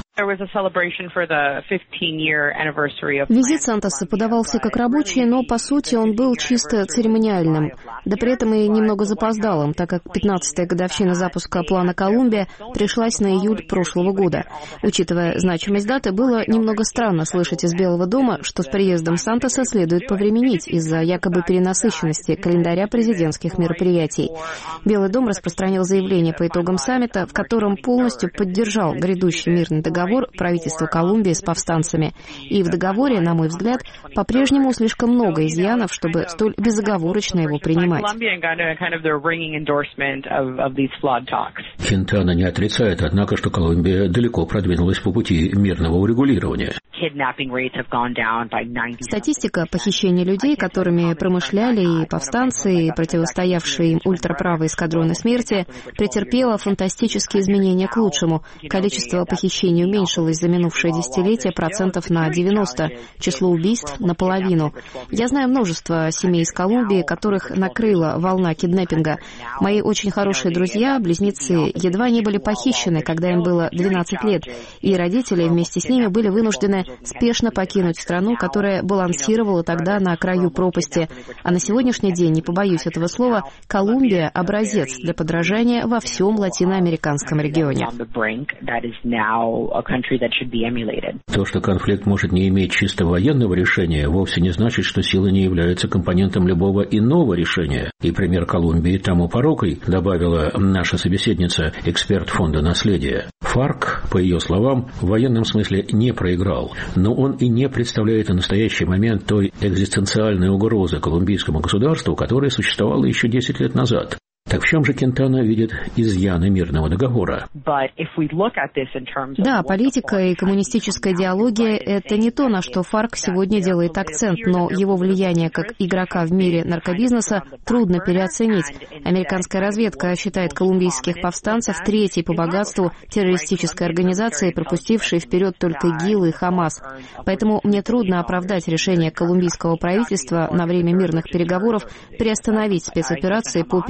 Визит Сантоса подавался как рабочий, но по сути он был чисто церемониальным, да при этом и немного запоздалым, так как пятнадцатая годовщина запуска плана «Колумбия» пришлась на июль прошлого года. Учитывая значимость даты, было немного странно слышать из Белого дома, что с приездом Сантоса следует повременить из-за якобы перенасыщенности календаря президентских мероприятий. Белый дом распространил заявление по итогам саммита, в котором полностью поддержал грядущий мирный договор правительства Колумбии с повстанцами. И в договоре, на мой взгляд, по-прежнему слишком много изъянов, чтобы столь безоговорочно его принимать. Кинтана не отрицает, однако, что Колумбия далеко продвинулась по пути мирного урегулирования. Статистика похищения людей, которыми промышляли и повстанцы, и противостоявшие им ультраправые эскадроны смерти, претерпела фантастические изменения к лучшему. Количество похищений уменьшилось за минувшее десятилетие процентов на девяносто, число убийств — наполовину. Я знаю множество семей из Колумбии, которых накрыла волна киднеппинга. Мои очень хорошие друзья, близнецы, едва не были похищены, когда им было двенадцать лет, и родители вместе с ними были вынуждены спешно покинуть страну, которая балансировала тогда на краю пропасти. А на сегодняшний день, не побоюсь этого слова, Колумбия — образец для подражания во всем латиноамериканском регионе. То, что конфликт может не иметь чисто военного решения, вовсе не значит, что силы не являются компонентом любого иного решения. И пример Колумбии тому порокой, добавила наша собеседница, эксперт фонда «Наследие». ФАРК, по ее словам, в военном смысле не проиграл, но он и не представляет на настоящий момент той экзистенциальной угрозы колумбийскому государству, которая существовала еще десять лет назад. Так в чем же Кинтана видит изъяны мирного договора? Да, политика и коммунистическая идеология — это не то, на что ФАРК сегодня делает акцент, но его влияние как игрока в мире наркобизнеса трудно переоценить. Американская разведка считает колумбийских повстанцев третьей по богатству террористической организацией, пропустившей вперед только ИГИЛ и Хамас. Поэтому мне трудно оправдать решение колумбийского правительства на время мирных переговоров приостановить спецоперации по перехвату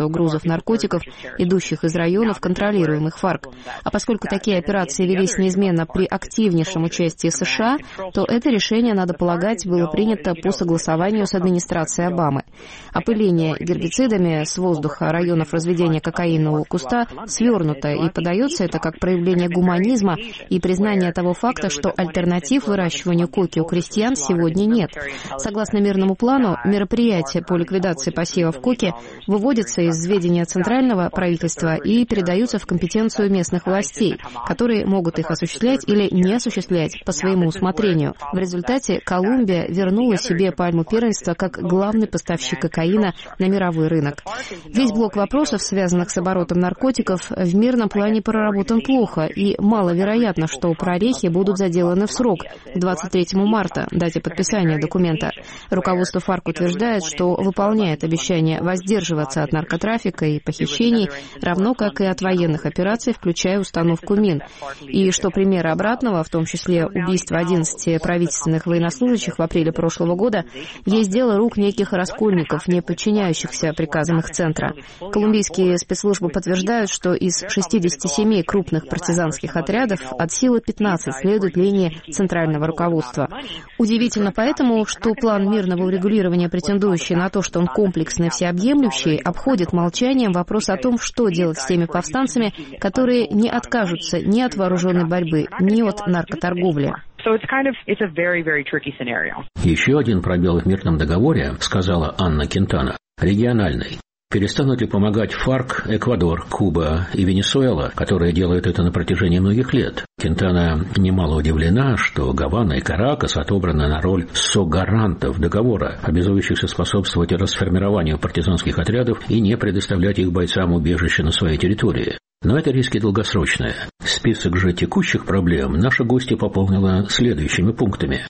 количество грузов наркотиков, идущих из районов, контролируемых ФАРК. А поскольку такие операции велись неизменно при активнейшем участии США, то это решение, надо полагать, было принято по согласованию с администрацией Обамы. Опыление гербицидами с воздуха районов разведения кокаинового куста свернуто, и подается это как проявление гуманизма и признание того факта, что альтернатив выращиванию коки у крестьян сегодня нет. Согласно мирному плану, мероприятия по ликвидации посевов коки выводятся из ведения центрального правительства и передаются в компетенцию местных властей, которые могут их осуществлять или не осуществлять по своему усмотрению. В результате Колумбия вернула себе пальму первенства как главный поставщик кокаина на мировой рынок. Весь блок вопросов, связанных с оборотом наркотиков, в мирном плане проработан плохо, и маловероятно, что прорехи будут заделаны в срок, к двадцать третьему марта, дате подписания документа. Руководство ФАРК утверждает, что выполняет обещание воздерживаться от наркотрафика и похищений, равно как и от военных операций, включая установку мин, и что примеры обратного, в том числе убийство одиннадцати правительственных военнослужащих в апреле прошлого года, есть дело рук неких раскольников, не подчиняющихся приказам их центра. Колумбийские спецслужбы подтверждают, что из шестидесяти семи крупных партизанских отрядов от силы пятнадцать следует линии центрального руководства. Удивительно поэтому, что план мирного урегулирования, претендующий на то, что он комплексный и всеобъемлющий, обходит молчанием вопрос о том, что делать с теми повстанцами, которые не откажутся ни от вооруженной борьбы, ни от наркоторговли. Еще один пробел в мирном договоре, сказала Анна Кентана, региональный. Перестанут ли помогать ФАРК Эквадор, Куба и Венесуэла, которые делают это на протяжении многих лет? Кентана немало удивлена, что Гавана и Каракас отобраны на роль согарантов договора, обязующихся способствовать расформированию партизанских отрядов и не предоставлять их бойцам убежище на своей территории. Но это риски долгосрочные. Список же текущих проблем наша гостья пополнила следующими пунктами.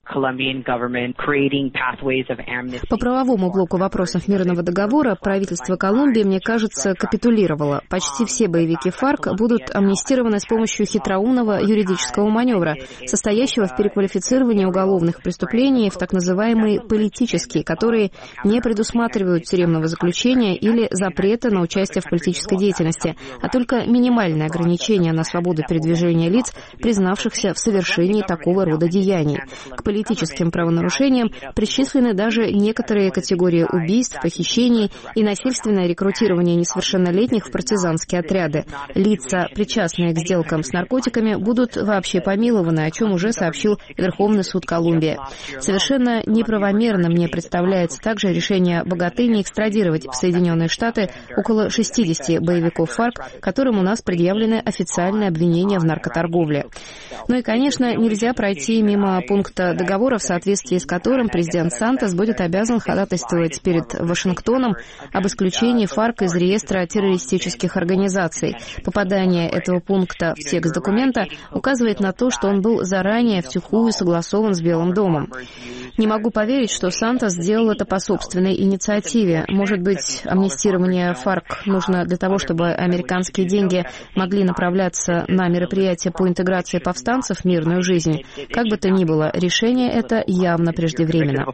По правовому блоку вопросов мирного договора правительство Колумбии, мне кажется, капитулировало. Почти все боевики ФАРК будут амнистированы с помощью хитроумного юридического маневра, состоящего в переквалифицировании уголовных преступлений в так называемые политические, которые не предусматривают тюремного заключения или запрета на участие в политической деятельности, а только минимальное ограничение на свободу передвижения лиц, признавшихся в совершении такого рода деяний. К политическим правонарушениям причислены даже некоторые категории убийств, похищений и насильственное рекрутирование несовершеннолетних в партизанские отряды. Лица, причастные к сделкам с наркотиками, будут вообще помилованы, о чем уже сообщил Верховный суд Колумбии. Совершенно неправомерно мне представляется также решение богатыни экстрадировать в Соединенные Штаты около шестидесяти боевиков ФАРК, которым у нас предъявлены официальные обвинения в наркоторговле. Ну и, конечно, нельзя пройти мимо пункта договора, в соответствии с которым президент Сантос будет обязан ходатайствовать перед Вашингтоном об исключении ФАРК из реестра террористических организаций. Попадание этого пункта в текст документа указывает на то, что он был заранее втихую согласован с Белым домом. Не могу поверить, что Сантос сделал это по собственной инициативе. Может быть, амнистирование ФАРК нужно для того, чтобы американские деньги могли направляться на мероприятия по интеграции повстанцев в мирную жизнь. Как бы то ни было, решение это явно преждевременно.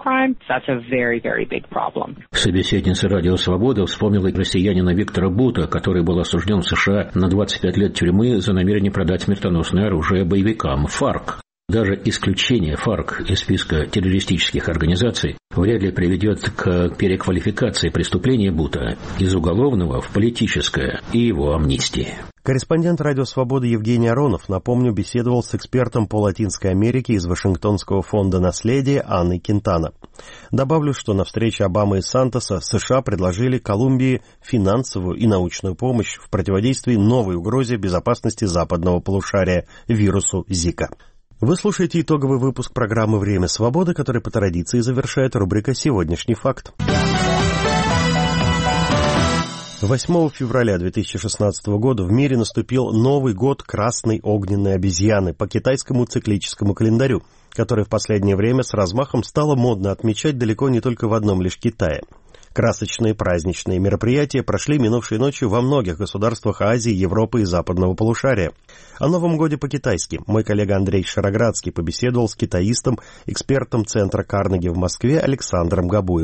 Собеседница «Радио Свобода» вспомнила россиянина Виктора Бута, который был осужден в США на двадцать пять лет тюрьмы за намерение продать смертоносное оружие боевикам ФАРК. Даже исключение ФАРК из списка террористических организаций вряд ли приведет к переквалификации преступления Бута из уголовного в политическое и его амнистии. Корреспондент «Радио Свобода» Евгений Аронов, напомню, беседовал с экспертом по Латинской Америке из Вашингтонского фонда наследия Анной Кентана. Добавлю, что на встрече Обамы и Сантоса США предложили Колумбии финансовую и научную помощь в противодействии новой угрозе безопасности западного полушария – вирусу Зика. Вы слушаете итоговый выпуск программы «Время свободы», который по традиции завершает рубрика «Сегодняшний факт». восьмого февраля две тысячи шестнадцатого года в мире наступил Новый год красной огненной обезьяны по китайскому циклическому календарю, который в последнее время с размахом стало модно отмечать далеко не только в одном лишь Китае. Красочные праздничные мероприятия прошли минувшей ночью во многих государствах Азии, Европы и западного полушария. О Новом годе по-китайски мой коллега Андрей Шароградский побеседовал с китаистом, экспертом Центра Карнеги в Москве Александром Габуевым.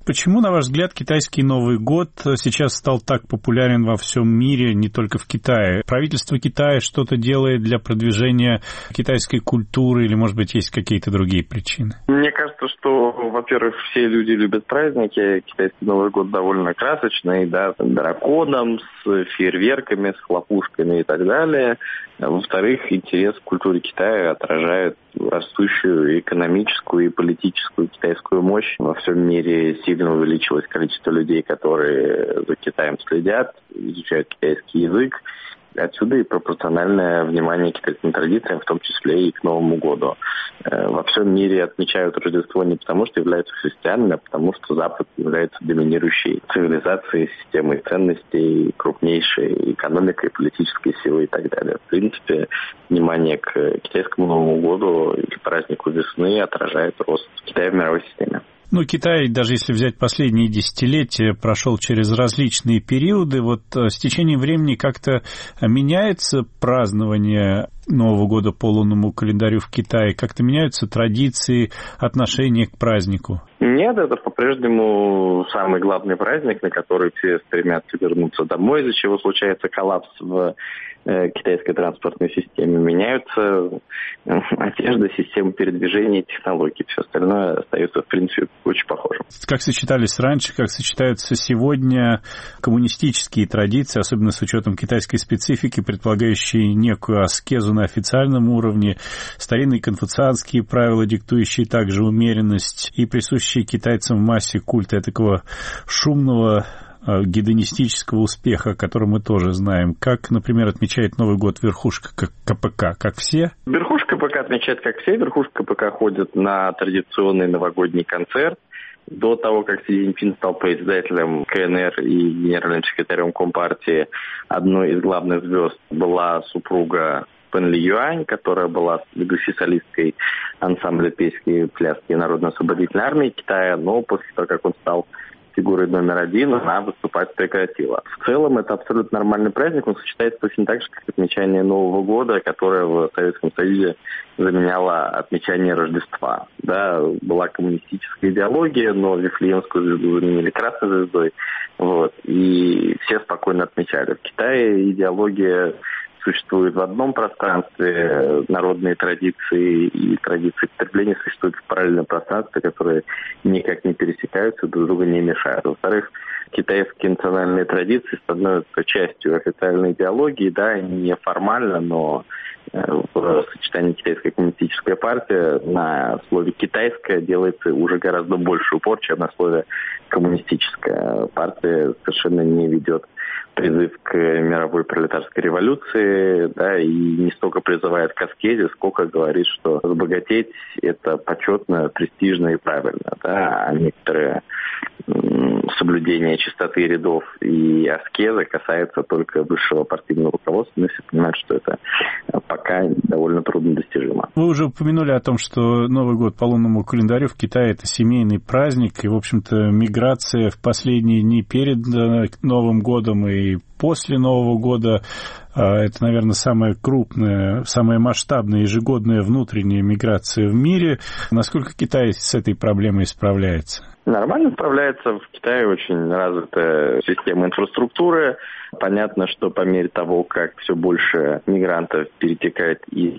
почему, на ваш взгляд, китайский Новый год сейчас стал так популярен во всем мире, не только в Китае? Правительство Китая что-то делает для продвижения китайской культуры или, может быть, есть какие-то другие причины? Мне кажется, что, во-первых, все люди любят праздники. Китайский Новый год довольно красочный, да, с драконом, с фейерверками, с хлопушками и так далее. Во-вторых, интерес к культуре Китая отражает растущую экономическую и политическую китайскую мощь. Во всем мире сильно увеличилось количество людей, которые за Китаем следят, изучают китайский язык. Отсюда и пропорциональное внимание к китайским традициям, в том числе и к Новому году. Во всем мире отмечают Рождество не потому, что являются христианами, а потому, что Запад является доминирующей цивилизацией, системой ценностей, крупнейшей экономикой, политической силой и так далее. В принципе, внимание к китайскому Новому году или празднику весны отражает рост Китая в мировой системе. Ну, Китай, даже если взять последние десятилетия, прошел через различные периоды. Вот с течением времени как-то меняется празднование Нового года по лунному календарю в Китае? Как-то меняются традиции, отношения к празднику? Нет, это по-прежнему самый главный праздник, на который все стремятся вернуться домой, из-за чего случается коллапс в э, китайской транспортной системе. Меняются э, одежда, система передвижения, технологии. Все остальное остается, в принципе, очень похожим. Как сочетались раньше, как сочетаются сегодня коммунистические традиции, особенно с учетом китайской специфики, предполагающие некую аскезу на официальном уровне, старинные конфуцианские правила, диктующие также умеренность, и присущие китайцам в массе культа такого шумного гедонистического успеха, который мы тоже знаем. Как, например, отмечает Новый год верхушка КПК? Как все? Верхушка КПК отмечает как все. Верхушка КПК ходит на традиционный новогодний концерт. До того, как Си Цзиньпин стал председателем КНР и генеральным секретарем Компартии, одной из главных звезд была супруга Пэн Ли Юань, которая была ведущей солисткой ансамбля песни, пляски Народно-освободительной армии Китая, но после того, как он стал фигурой номер один, она выступать прекратила. В целом, это абсолютно нормальный праздник, он сочетается точно так же, как отмечание Нового года, которое в Советском Союзе заменяло отмечание Рождества. Да, была коммунистическая идеология, но Вифлеемскую звезду заменили красной звездой, вот, и все спокойно отмечали. В Китае идеология существует в одном пространстве, народные традиции и традиции потребления существуют в параллельном пространстве, которые никак не пересекаются, друг друга не мешают. Во-вторых, китайские национальные традиции становятся частью официальной идеологии, да, не формально, но в сочетании китайская коммунистическая партия на слове «китайская» делается уже гораздо больше упор, чем на слове «коммунистическая». Партия совершенно не ведет призыв к мировой пролетарской революции, да, и не столько призывает к аскезе, сколько говорит, что разбогатеть – это почетно, престижно и правильно, да, а некоторые соблюдение чистоты рядов и аскеза касается только высшего партийного руководства, но все понимают, что это пока довольно трудно достижимо. Вы уже упомянули о том, что Новый год по лунному календарю в Китае – это семейный праздник, и, в общем-то, миграция в последние дни перед Новым годом и после Нового года – это, наверное, самая крупная, самая масштабная ежегодная внутренняя миграция в мире. Насколько Китай с этой проблемой справляется? Нормально справляется. В Китае очень развитая система инфраструктуры. Понятно, что по мере того, как все больше мигрантов перетекает из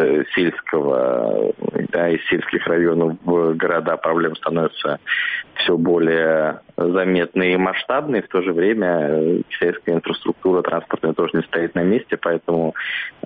сельского, да, из сельских районов в города, проблемы становятся все более заметные и масштабные. В то же время китайская инфраструктура транспортная тоже не стоит на месте, поэтому,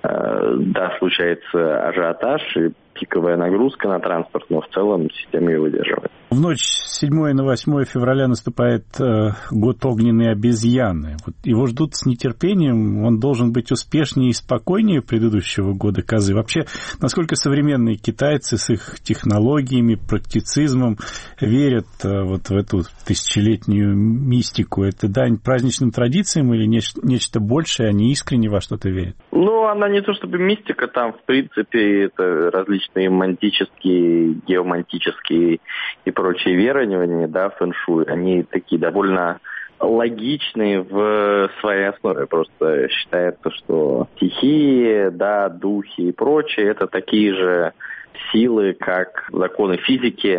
да, случается ажиотаж и пиковая нагрузка на транспорт, но в целом система ее выдерживает. В ночь с седьмого на восьмое февраля наступает э, год огненной обезьяны. Вот его ждут с нетерпением. Он должен быть успешнее и спокойнее предыдущего года козы. Вообще, насколько современные китайцы с их технологиями, практицизмом верят э, вот в эту тысячелетнюю мистику? Это дань праздничным традициям или нечто, нечто большее? Они искренне во что-то верят? Ну, она не то чтобы мистика, там, в принципе, это различные мантические, геомантические и прочие верования, да, фэн-шуй, они такие довольно логичные в своей основе. Просто считается, что стихии, да, духи и прочее, это такие же силы, как законы физики,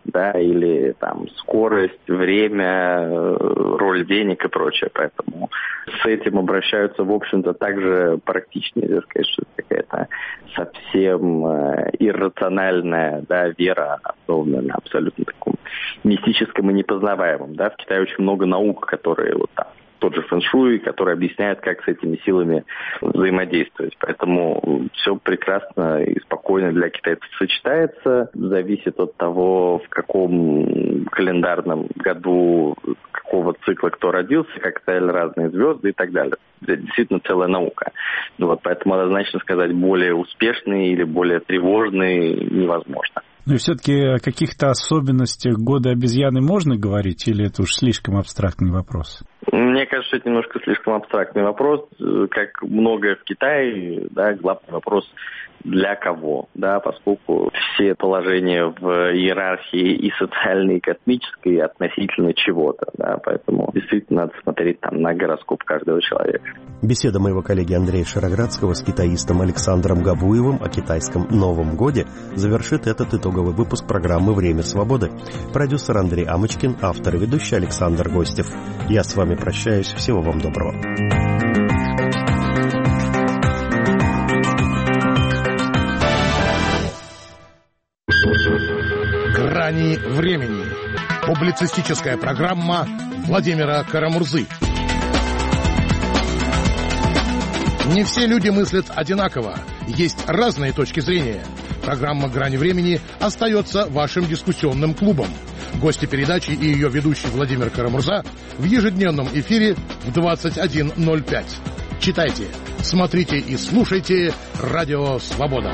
да, или там скорость, время, роль денег и прочее. Поэтому с этим обращаются, в общем-то, также практично, нельзя сказать, что это какая-то совсем иррациональная, да, вера, основанная на абсолютно таком мистическом и непознаваемом. Да. В Китае очень много наук, которые вот там, тот же фэн-шуй, который объясняет, как с этими силами взаимодействовать. Поэтому все прекрасно и спокойно для китайцев сочетается. Зависит от того, в каком календарном году, какого цикла кто родился, как стояли разные звезды и так далее. Это действительно целая наука. Вот, поэтому однозначно сказать, более успешный или более тревожный невозможно. Ну и все-таки о каких-то особенностях года обезьяны можно говорить, или это уж слишком абстрактный вопрос? Мне кажется, что это немножко слишком абстрактный вопрос. Как многое в Китае, да, главный вопрос для кого, да, поскольку все положения в иерархии и социальной, и космической относительно чего-то, да, поэтому действительно надо смотреть там на гороскоп каждого человека. Беседа моего коллеги Андрея Шароградского с китаистом Александром Габуевым о китайском Новом годе завершит этот итоговый выпуск программы «Время свободы». Продюсер Андрей Амочкин, автор и ведущий Александр Гостев. Я с вами прощаюсь. Всего вам доброго. «Грани времени». Публицистическая программа Владимира Карамурзы. Не все люди мыслят одинаково. Есть разные точки зрения. Программа «Грани времени» остается вашим дискуссионным клубом. Гости передачи и ее ведущий Владимир Карамурза в ежедневном эфире в двадцать один ноль пять. Читайте, смотрите и слушайте «Радио Свобода».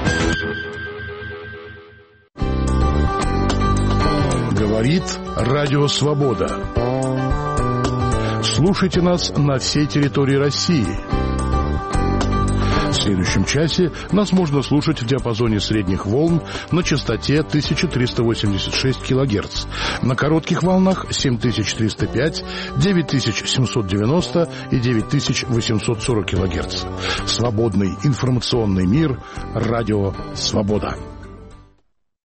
Говорит Радио Свобода. Слушайте нас на всей территории России. В следующем часе нас можно слушать в диапазоне средних волн на частоте тысяча триста восемьдесят шесть килогерц, на коротких волнах семь тысяч триста пять, девять тысяч семьсот девяносто и девять тысяч восемьсот сорок килогерц. Свободный информационный мир. Радио Свобода.